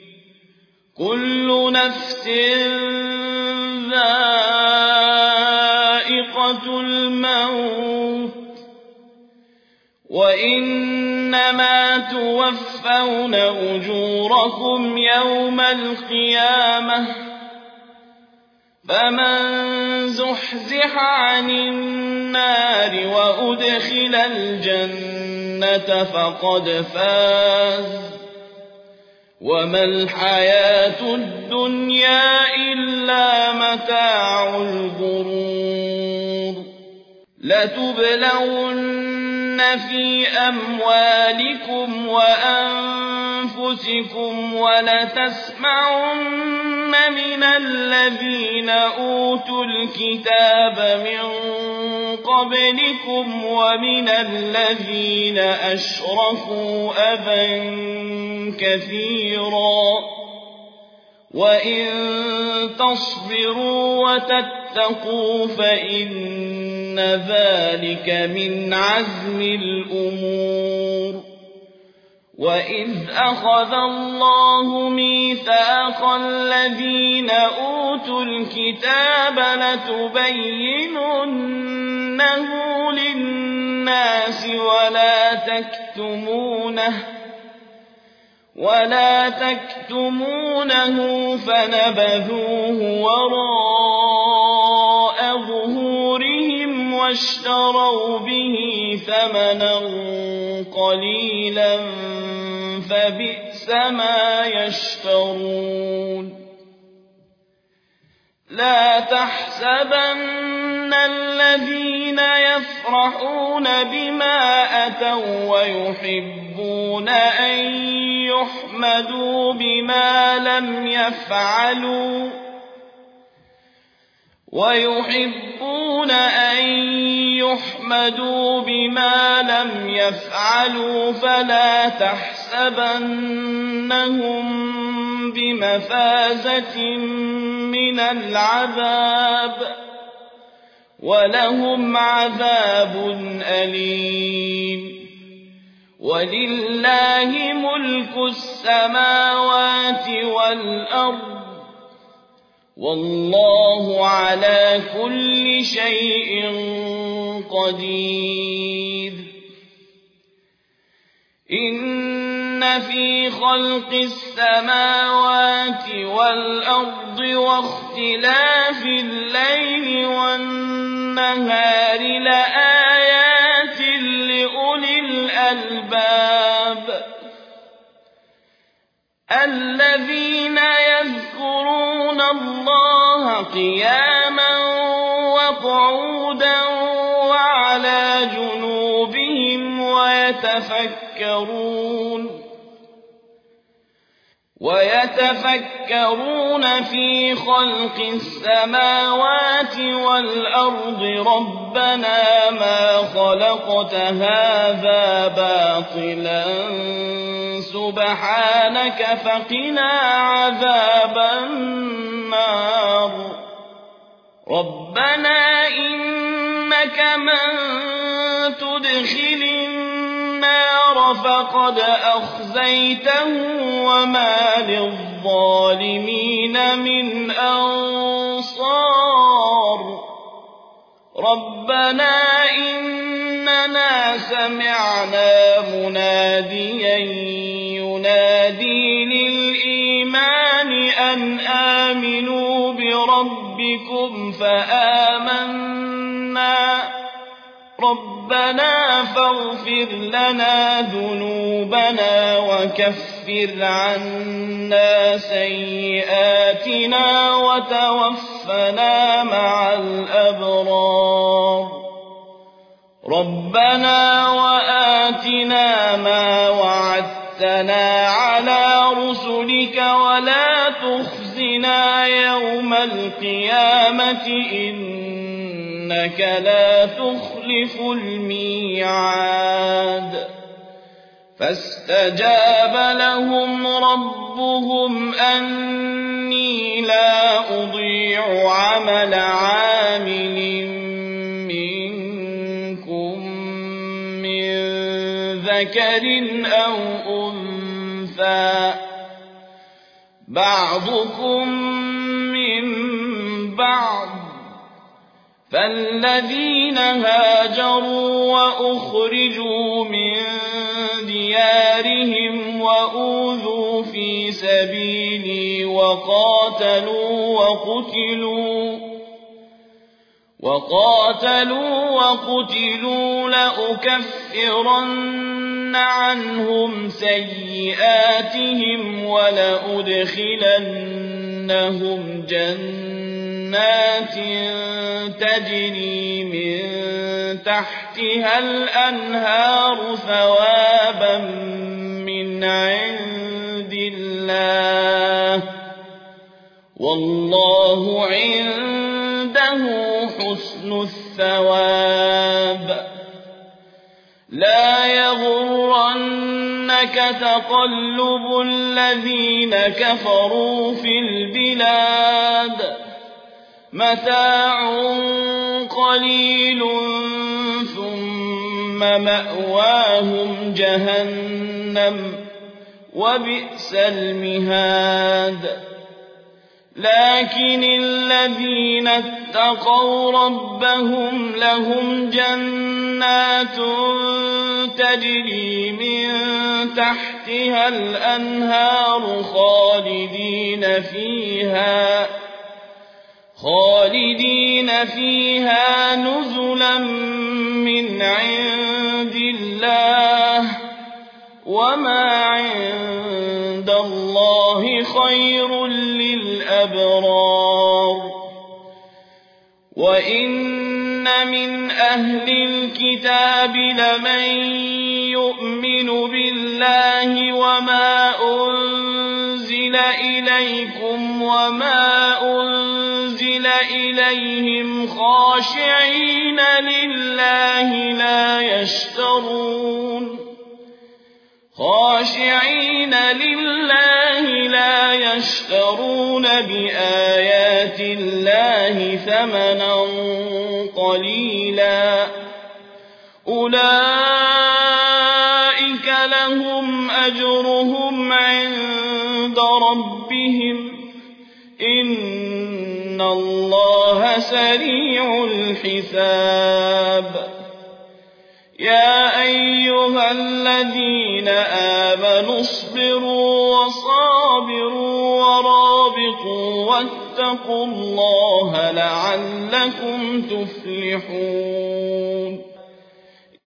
كل نفس ذائقة الموت وإنما توفون أجوركم يوم القيامة فمن زحزح عن النار وأدخل الجنة فقد فاز وما الحياة الدنيا إلا متاع الغرور لتبلون في أموالكم وأنفسكم ولتسمعن من الذين أوتوا الكتاب من قبلكم ومن الذين أشركوا أذى كثيرا وإن تصبروا وتتقوا فإن ذلك من عزم الأمور وإذ أخذ الله ميثاق الذين أوتوا الكتاب لتبيننه للناس ولا تكتمونه فنبذوه وراء ظهورهم واشتروا به ثمنا قليلا فبئس ما يشترون لا تحسبن الذين يفرحون بما أتوا ويحبون أن يحمدوا بما لم يفعلوا فلا تحسبنهم بمفازة من العذاب ولهم عذاب أليم ولله ملك السماوات والأرض والله على كل شيء قدير إن في خلق السماوات والأرض واختلاف الليل والنهار لآيات لأولي الألباب الذين يذكرون الله قياما وقعودا وعلى جنوبهم ويتفكرون في خلق السماوات والأرض ربنا ما خلقت هذا باطلا سبحانك فقنا عذاب النار ربنا إنك من تدخل النار فقد أخزيته وما للظالمين من أنصار ربنا إننا سمعنا مناديا ينادي للإيمان أن آمنوا بربكم فآمنا ربنا فاغفر لنا ذنوبنا وكفر عنا سيئاتنا وتوفنا مع الأبرار ربنا وآتنا ما وعدتنا على رسلك ولا تخزنا يوم القيامة إنك لا تخلف الميعاد فاستجاب لهم ربهم أني لا أضيع عمل عامل منكم من ذكر أو أنثى بعضكم من بعض، فالذين هاجروا وأخرجوا من ديارهم وأوذوا في سبيلي وقاتلوا لأكفرن عنهم سيئاتهم ولأدخلنهم جنات تجري من تحتها الأنهار ثوابا من عند الله، والله عنده حسن الثواب. لا يغرنك تقلب الذين كفروا في البلاد، متاع قليل ثم مأواهم جهنم وبئس المهاد. لكن الذين اتقوا ربهم لهم جنات تجري من تحتها الأنهار خالدين فيها نزلا من عند الله، وما عند الله خير للأبرار. وإن من أهل الكتاب لمن يؤمن بالله وما أنزل إليكم وما أنزل إليهم خاشعين لله لا يشترون بآيات الله ثمنا قليلا، أولئك لهم أجرهم عند ربهم، إن الله سريع الحساب. يا أيها الذين آمنوا اصبروا وصابروا ورابطوا واتقوا الله لعلكم تفلحون.